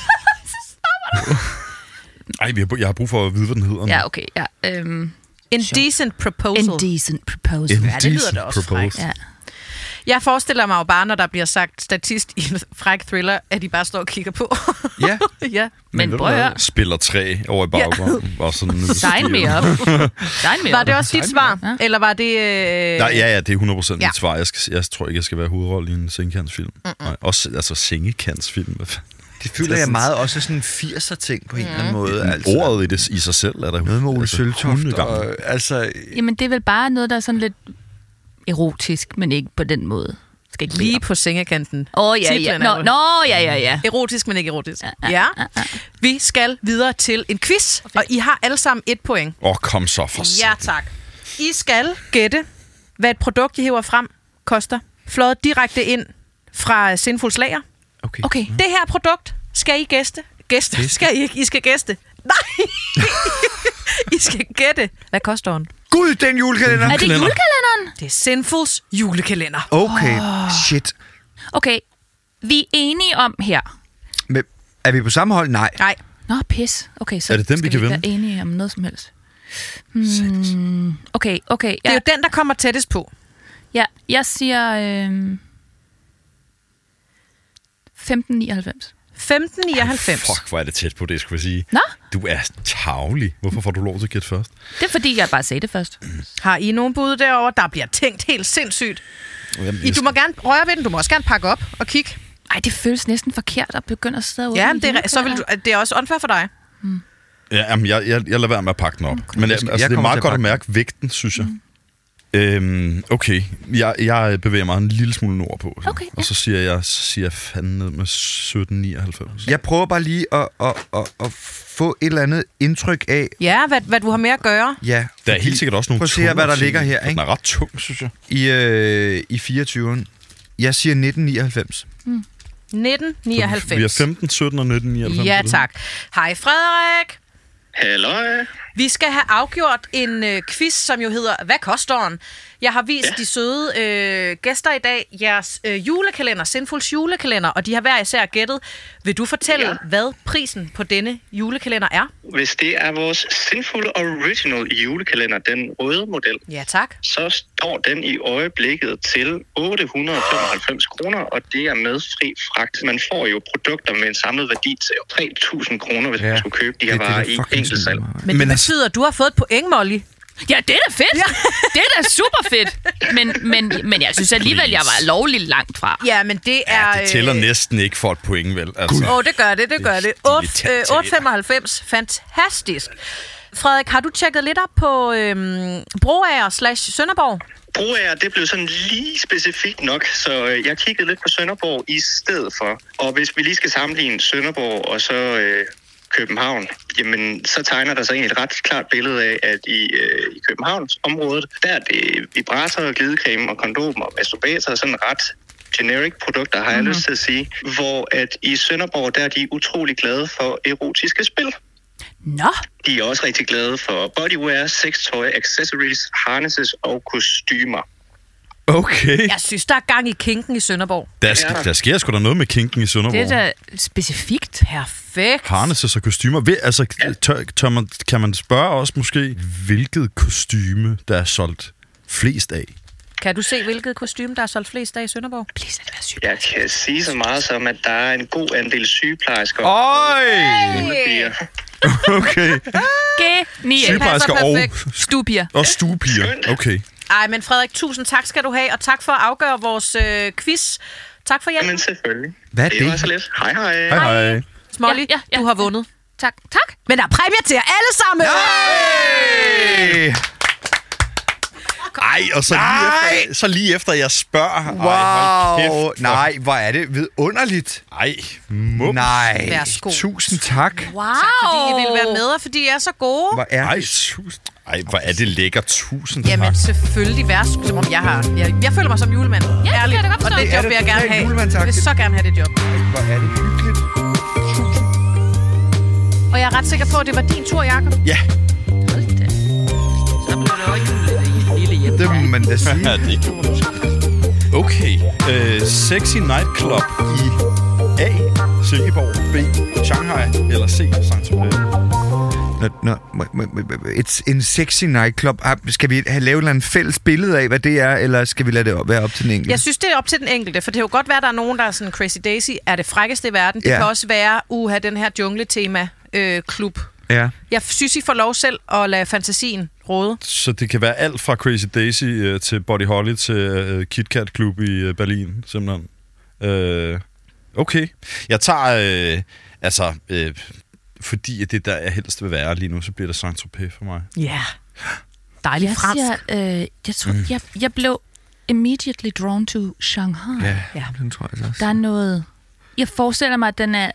Ej, jeg har brug for at vide, hvad den hedder. Ja, okay. Ja, Indecent Proposal. Indecent Proposal. Ja, det lyder da også frækt. Ja. Jeg forestiller mig jo bare, når der bliver sagt statist i en fræk thriller, at de bare står og kigger på. Ja. Ja. Men prøv at høre. Spiller 3 over i baggrunden. Ja. Sign me up. Var det også dit svar? Ja. Eller var det... Nej, ja, det er 100% mit svar. Jeg tror ikke, jeg skal være hovedrolle i en sengekantsfilm. Nej, også altså sengekantsfilm. Det føler jeg meget også sådan en 80'er-ting på en eller anden måde. Altså. Ordet i det i sig selv er der noget med Ole Søltoft. Jamen, det er vel bare noget, der er sådan lidt erotisk, men ikke på den måde. Skal ikke lige på sengekanten. Ja. Ja. Erotisk, men ikke erotisk. Ja. Vi skal videre til en quiz, og I har alle sammen 1 point. Kom så for Ja, tak. I skal gætte, hvad et produkt, I hiver frem, koster. Fløjet direkte ind fra Sinfuls lager. Okay. Det her produkt skal I gæste. Skal I ikke? I skal gæste. Nej! I skal gætte. Hvad koster den? Gud, den julekalender! Er det julekalenderen? Det er Sinfuls julekalender. Okay, shit. Okay, vi er enige om her. Men, er vi på samme hold? Nej. Nej. Nå, pis. Okay, så Er det den, vi skal kan vi vinde? være enige om noget som helst. Okay. Det er jo den, der kommer tættest på. Ja, jeg siger 1599. 1599. Fuck, hvor er det tæt på det, skulle jeg sige. Nå, Du er tarvelig. Hvorfor får du lov til at gætte først? det er fordi, jeg bare sagde det først. Har I nogen bud derovre? Der bliver tænkt helt sindssygt. Jamen, Du må gerne røre ved den. Du må også gerne pakke op og kigge. Ej, det føles næsten forkert at begynde at sidde og Ja, åbne men så vil du, det er også unfair for dig. Jamen, jeg lader være med at pakke den op. Men Jeg det er kommer til meget at godt at pakke mærke vægten, synes jeg. Okay, jeg bevæger mig en lille smule nordpå. Så. Okay, ja. Og så siger jeg fanden ned med 1799. Jeg prøver bare lige at få et eller andet indtryk af... Ja, hvad du har med at gøre. Ja, Der er helt sikkert også nogle prøv at se her, hvad der tungere ligger ting. her, Den ikke? er ret tung, synes jeg. I 24'eren. Jeg siger 1999. 1999. Vi er 15, 17 og 1999. Ja, tak. Hej, Frederik. Halløj. Vi skal have afgjort en quiz, som jo hedder Hvad koster den? Jeg har vist de søde gæster i dag jeres julekalender, Sinfuls julekalender, og de har hver især gættet. Vil du fortælle, hvad prisen på denne julekalender er? Hvis det er vores Sinful Original julekalender, den røde model, Ja, tak. så står den i øjeblikket til 895 kroner, og det er med fri fragt. Man får jo produkter med en samlet værdi til 3.000 kroner, hvis man skulle købe de her varer i enkeltsalg. Men det betyder, at du har fået et point, Molly. Ja, det er da fedt. Ja. Det er da super fedt. Men jeg synes alligevel, jeg var lovligt langt fra. Ja, men det er... Ja, det tæller næsten ikke for et point, vel? Altså. det gør det. 8,95. Fantastisk. Frederik, har du tjekket lidt op på Broager/Sønderborg? Broager, det blev sådan lige specifikt nok, så jeg kiggede lidt på Sønderborg i stedet for. Og hvis vi lige skal sammenligne Sønderborg og så København, jamen så tegner der sig egentlig et ret klart billede af, at i Københavnsområdet, der er det vibrator, glidecreme og kondomer og masturbator, sådan ret generic produkter, har jeg lyst til at sige. Hvor at i Sønderborg, der er de utrolig glade for erotiske spil. Nå, De er også rigtig glade for bodywear, sextøj, accessories, harnesses og kostymer. Okay. Jeg synes, der er gang i kinken i Sønderborg. Der sker sgu da noget med kinken i Sønderborg. det er da specifikt. Perfekt. Harnesses og kostymer. Kan man spørge os måske, hvilket kostyme, der er solgt flest af? Kan du se, hvilket kostume, der er solgt flest af i Sønderborg? Please, lad det være sygt. Jeg kan sige så meget som, at der er en god andel sygeplejersker. Øj! Hjemmepiger. Okay. Genialt. Sygeplejersker og Stupier. stuepiger. Okay. Ej, men Frederik, tusind tak skal du have, og tak for at afgøre vores quiz. Tak for hjælpen. Jamen selvfølgelig. Hvad er Det var det? så lidt. Hej hej. Hej hej. Smolly, Ja. du har vundet. Tak. Tak. Men der er præmier til jer alle sammen! Hey! Ej, og så lige efter jeg spørger. Wow! Ej, hold kæft. Nej, hvor er det vidunderligt. Ej, mums. Nej. Værsgo. Tusind tak. Wow. Tak, fordi I ville være med, og fordi I er så gode. Hvor er Ej, det? tusind. Ej, hvor er det lækker. Tusind tak. Jamen, selvfølgelig. Værsgo. Som om jeg føler mig som julemand. Ja, det kan jeg da godt Og forstå. det job vil jeg gerne have. Jeg Julemandtagtigt. vil så gerne have det job. Hvor er det hyggeligt. Og jeg er ret sikker på, at det var din tur, Jacob. Ja, Så blev det også jul i hele hjem. Det må man da sige. ja, det kan man sige. Okay. Sexy Nightclub i A. Silkeborg, B. Shanghai eller C. Saint-Tropez. En sexy nightclub. Skal vi have lavet et eller andet fælles billede af, hvad det er, eller skal vi lade det være op til den enkelte? Jeg synes, det er op til den enkelte, for det kan jo godt være, at der er nogen, der er sådan Crazy Daisy, er det frækkeste i verden. Det Ja. kan også være, den her jungle-tema-klub. Ja. Jeg synes, I får lov selv at lade fantasien råde. Så det kan være alt fra Crazy Daisy til Buddy Holly til Kit Kat Klub i Berlin, simpelthen. Okay. Jeg tager, fordi det der jeg helst vil være lige nu, så bliver det Saint-Tropez for mig. Ja. Dejligt Jeg fransk. siger, jeg tror, jeg blev immediately drawn to Shanghai. Ja. Den tror jeg også. Der er noget... Jeg forestiller mig, at den er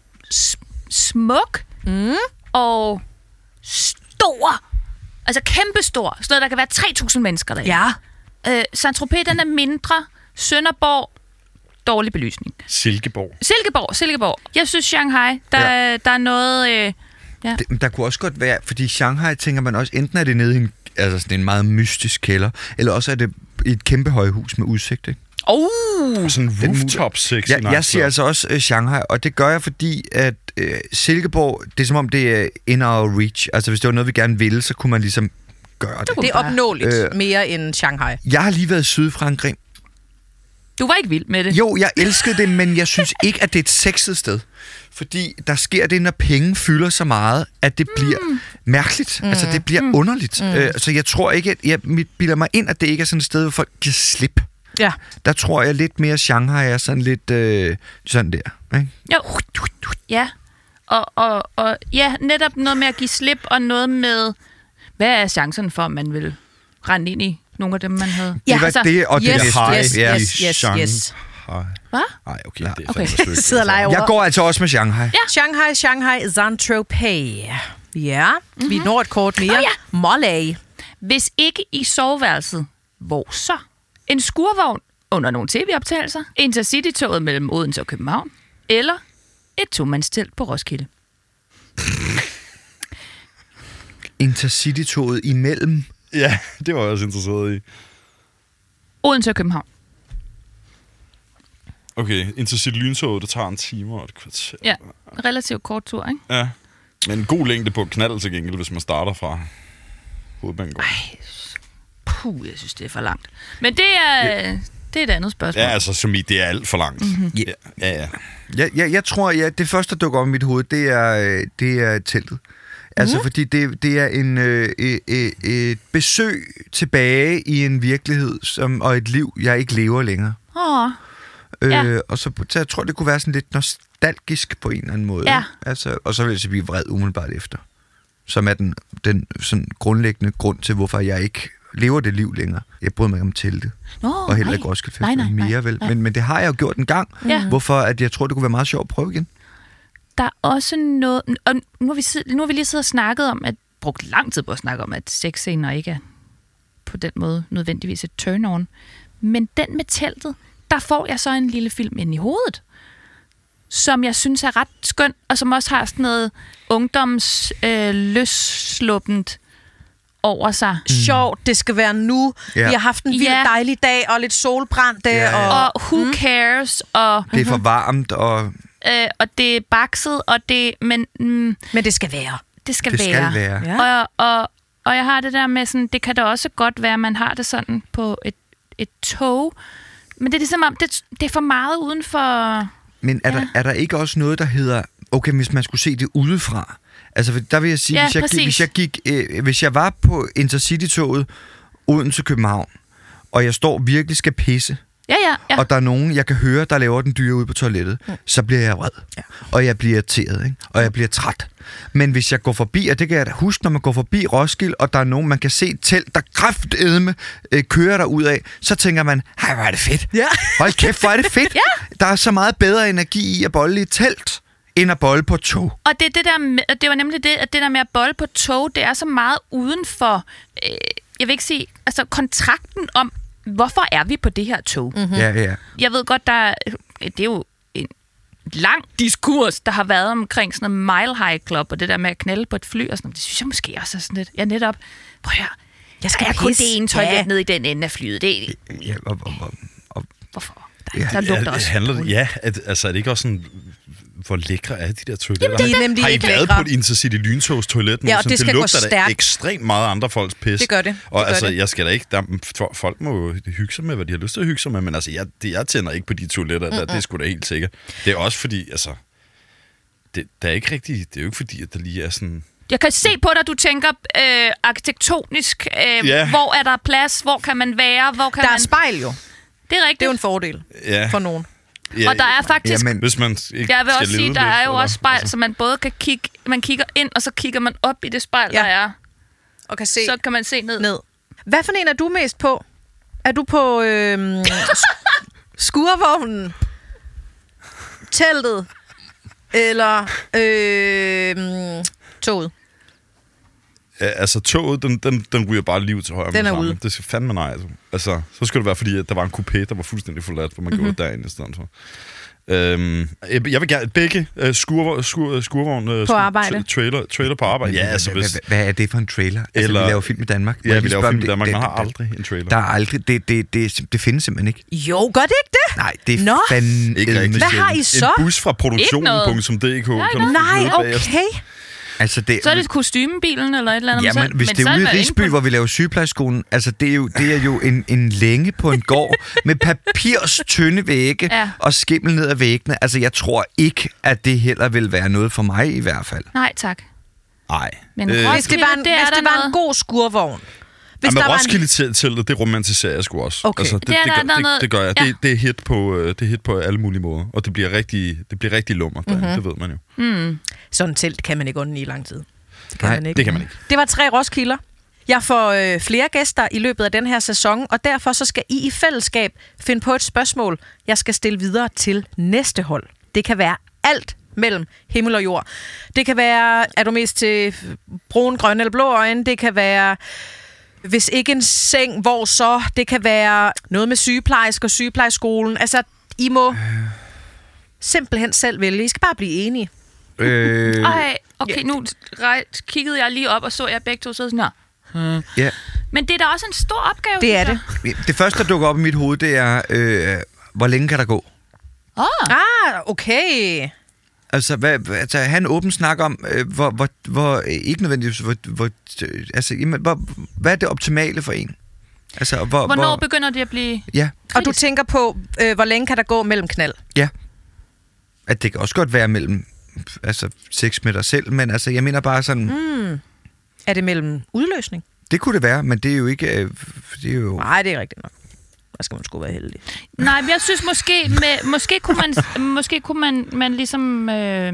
smuk og stor. Altså kæmpestor. Sådan noget, der kan være 3.000 mennesker der. Ja. Saint-Tropez, den er mindre. Sønderborg, dårlig belysning. Silkeborg. Jeg synes Shanghai, der er noget... Der kunne også godt være, fordi Shanghai tænker man også, enten er det nede i sådan en meget mystisk kælder, eller også er det i et kæmpe højhus med udsigt, ikke? Sådan rooftop sex. Jeg siger altså også Shanghai, og det gør jeg, fordi at Silkeborg, det er som om det er in our reach. Altså hvis det var noget, vi gerne ville, så kunne man ligesom gøre det. Det er opnåeligt mere end Shanghai. Jeg har lige været i Sydfrankrig. Du var ikke vild med det? Jo, jeg elskede det, men jeg synes ikke, at det er et sexet sted. Fordi der sker det, når penge fylder så meget, at det bliver mærkeligt. Altså, det bliver underligt. Så jeg tror ikke, at jeg bilder mig ind, at det ikke er sådan et sted, hvor folk giver slip. Ja. Der tror jeg lidt mere, Shanghai er sådan lidt sådan der. Ikke? Jo. Ja. Og ja, netop noget med at give slip, og noget med, hvad er chancen for, at man vil rende ind i nogle af dem, man havde? Det var altså, det, og det yes. Hvad? Nej, okay. Ja. Det er Okay. Sidder og leger over. Jeg går altså også med Shanghai. Ja. Shanghai, Saint-Tropez. Ja, vi når et kort mere. Molly. Hvis ikke i soveværelset, hvor så? En skurvogn under nogle tv-optagelser, Intercity-toget mellem Odense og København, eller et tomandstelt på Roskilde. Intercity-toget imellem. Ja, det var jeg også interesseret i. Odense og København. Okay, Intercity-lyntoget, det tager en time og et kvarter. Ja, relativt kort tur, ikke? Ja, men en god længde på knald til gengæld, hvis man starter fra Hovedbanegård. Jeg synes, det er for langt. Men det er et andet spørgsmål. Ja, altså, som i, det er alt for langt. Mm-hmm. Ja. Jeg tror, det første, der dukker op i mit hoved, det er teltet. Altså, fordi det er et besøg tilbage i en virkelighed og et liv, jeg ikke lever længere. Og så jeg tror, det kunne være sådan lidt nostalgisk på en eller anden måde. Ja. Altså, og så vil jeg så blive vred umiddelbart efter. Som er den sådan grundlæggende grund til, hvorfor jeg ikke lever det liv længere. Jeg bryder mig om teltet. Og heller ikke Roskilde Festival mere, vel? Men det har jeg jo gjort en gang. Hvorfor at jeg tror, det kunne være meget sjovt at prøve igen. Der er også noget... Og nu har vi lige siddet og snakket om, brugt lang tid på at snakke om, at sexscener ikke er på den måde nødvendigvis et turn-on. Men den med teltet, der får jeg så en lille film ind i hovedet, som jeg synes er ret skøn, og som også har sådan noget løssluppent over sig. Sjovt, det skal være nu. Vi har haft en vild dejlig dag, og lidt solbrændte. Og who cares? Og det er for varmt, og det er bakset, og det... Men det skal være. Det skal være. Ja. Og jeg har det der med sådan, det kan da også godt være, at man har det sådan på et tog. Men det er ligesom om, det er for meget uden for... Men er der ikke også noget, der hedder... Okay, hvis man skulle se det udefra. Altså, der vil jeg sige, hvis jeg var på Intercity-toget Odense København, og jeg står virkelig skal pisse, og der er nogen, jeg kan høre, der laver den dyre ude på toilettet, så bliver jeg vred. Og jeg bliver irriteret, ikke? Og jeg bliver træt. Men hvis jeg går forbi, og det kan jeg da huske, når man går forbi Roskilde, og der er nogen, man kan se et telt, der kraftedme kører der ud af, så tænker man, hej, hvor er det fedt. Hold kæft, hvor er det fedt. Der er så meget bedre energi i at bolle i et telt, end at bolle på tog. Og det var nemlig det, at det der med at bolle på tog, det er så meget uden for, jeg vil ikke sige, altså kontrakten om, hvorfor er vi på det her tog? Mm-hmm. Ja. Jeg ved godt, det er jo en lang diskurs, der har været omkring sådan noget Mile High Club, og det der med at knælde på et fly, og sådan noget. Det synes jeg måske også er sådan lidt. Jeg netop, prøv at høre, jeg skal kun det ene toilet ned i den ende af flyet. Det hvorfor? Der lugter også. Er det ikke også sådan... Hvor lækre er de der toiletter? Jamen, de er nemlig har I ikke været lækre. på et Intercity Lyntogs toilet? Ja, og det skal gå stærkt. Det ekstremt meget andre folks pis. Det gør det. Og altså, jeg skal da ikke... folk må jo hygge sig med, hvad de har lyst til at hygge sig med, men altså, jeg tænder ikke på de toiletter, det er sgu da helt sikkert. Det er også fordi, altså... Det er ikke rigtigt... Det er jo ikke fordi, at der lige er sådan... Jeg kan se på dig, du tænker arkitektonisk. Hvor er der plads? Hvor kan man være? Hvor kan der er spejl jo. Det er rigtigt. Det er jo en fordel for nogen. Ja, og der er faktisk... hvis man ikke jeg vil også sige, der er jo også spejl, altså. så man både kan kigge... Man kigger ind, og så kigger man op i det spejl, der er. Og kan se... Så kan man se ned. Hvad for en er du mest på? Er du på skurvognen? Teltet? Eller toget? Altså, toget, den ryger bare liv til højre. Den er ude. Det skal fandme nej. Altså, så skulle det være, fordi at der var en coupé, der var fuldstændig forladt, hvor man gjorde derinde i stedet for. Jeg vil gerne begge skurvogn på arbejde. Trailer på arbejde. Ja, altså hvis... Hvad er det for en trailer? Altså, vi laver film i Danmark. Ja, vi laver film i Danmark. Man har aldrig en trailer. Der er aldrig... Det findes simpelthen ikke. Jo, gør det ikke det? Nej, det er fandme ikke rigtigt. Hvad har I så? En bus fra produktionen.dk. Nej, okay. Altså så er det kostymebilen eller et eller andet. Ja, men hvis det er ude i Risby, hvor vi laver sygeplejeskolen, altså det er jo en længe på en gård med papirs tynde vægge og skimmel ned ad væggene. Altså jeg tror ikke, at det heller vil være noget for mig i hvert fald. Nej, tak. Nej. Men hvis det var en god skurvogn. Hvis men Roskilde-teltet, det romantiserer jeg sgu også. Okay. Altså, det gør jeg. Ja. Det er hit på alle mulige måder. Og det bliver rigtig lummer. Det ved man jo. Sådan et telt kan man ikke under i lang tid. Det kan man ikke. Det var 3 Roskilder. Jeg får flere gæster i løbet af den her sæson, og derfor så skal I fællesskab finde på et spørgsmål, jeg skal stille videre til næste hold. Det kan være alt mellem himmel og jord. Det kan være, er du mest til brun, grøn eller blå øjne? Det kan være... Hvis ikke en seng, hvor så? Det kan være noget med sygeplejersker, sygeplejeskolen. Altså, I må simpelthen selv vælge. I skal bare blive enige. Okay, nu kiggede jeg lige op og så jeg begge to sidde sådan her. Ja. Men det er da også en stor opgave. Det er det. Det første, der dukker op i mit hoved, det er, hvor længe kan der gå? Okay. Altså, han åbent snak om, hvor ikke nødvendigvis, hvad er det optimale for en? Altså, hvornår begynder det at blive... Ja. Og du tænker på, hvor længe kan der gå mellem knald? Ja. At det kan også godt være mellem 6 med dig selv, men altså, jeg mener bare sådan... Er det mellem udløsning? Det kunne det være, men det er jo ikke... Nej, det er rigtigt nok. Der skal man sgu være heldig. Nej, men jeg synes måske kunne man ligesom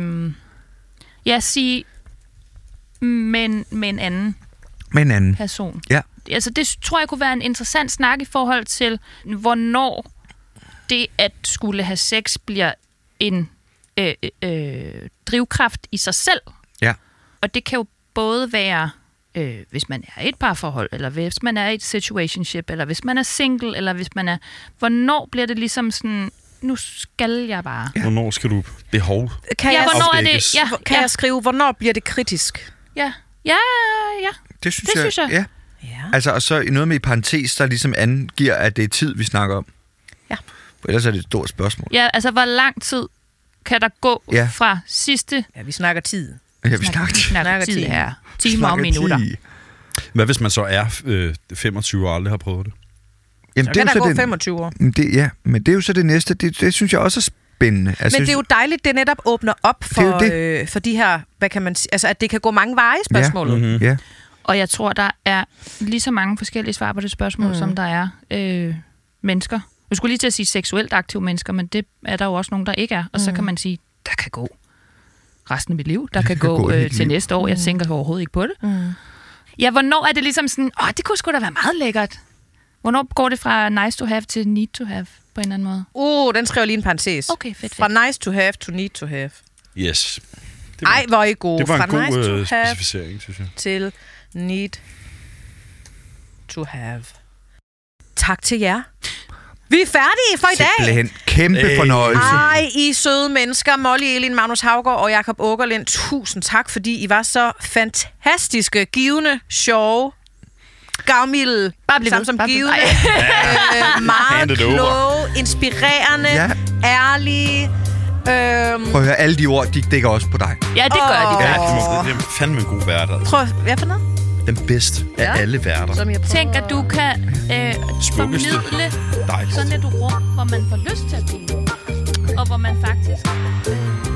sige med en anden. Med en anden person. Ja. Altså det tror jeg kunne være en interessant snak i forhold til hvornår det at skulle have sex bliver en drivkraft i sig selv. Ja. Og det kan jo både være hvis man er i et parforhold, eller hvis man er i et situationship, eller hvis man er single, eller hvis man er... Hvornår bliver det ligesom sådan, nu skal jeg bare... Ja. Hvornår skal du behov? Kan jeg skrive, hvornår bliver det kritisk? Ja. Det synes jeg. Ja. Altså, og så noget med i parentes, der ligesom angiver, at det er tid, vi snakker om. Ja. For ellers er det et stort spørgsmål. Ja, altså, hvor lang tid kan der gå fra sidste... Ja, vi snakker tid. Ja, vi snakker tid her. Timer og minutter. Hvad hvis man så er 25 og aldrig har prøvet det? Jamen, så det kan der gå 25 år. Men det er jo så det næste. Det synes jeg også er spændende. Altså, men det er jo dejligt, det netop åbner op for de her, hvad kan man sige, altså at det kan gå mange veje i spørgsmålet. Ja. Mm-hmm. Ja. Og jeg tror, der er lige så mange forskellige svar på det spørgsmål, som der er mennesker. Jeg skulle lige til at sige seksuelt aktive mennesker, men det er der jo også nogen, der ikke er. Og så kan man sige, der kan gå resten af mit liv. Der kan gå til næste år. Jeg tænker overhovedet ikke på det. Ja, hvornår er det ligesom sådan, det kunne sgu da være meget lækkert. Hvornår går det fra nice to have til need to have på en eller anden måde? Den skriver lige en parentes. Okay, fedt. Fra nice to have to need to have. Yes. Ej, hvor er I gode. Det var en fra god nice specificering, synes jeg. Til need to have. Tak til jer. Vi er færdige for i dag. Simpelthen kæmpe fornøjelse. Ej, I søde mennesker. Molly, Elin, Magnus Haugaard og Jakob Åkerlind. Tusind tak, fordi I var så fantastiske, givende, sjove, gavmilde, samt som givende, meget kloge, inspirerende, ærlige. Prøv at høre, alle de ord, de dækker også på dig. Ja, det gør de. Det er fandme en god vært. Altså. Prøv, hvad for noget? Den bedste af alle værter. Tænk, at du kan formidle sådan et rum, hvor man får lyst til at blive. Og hvor man faktisk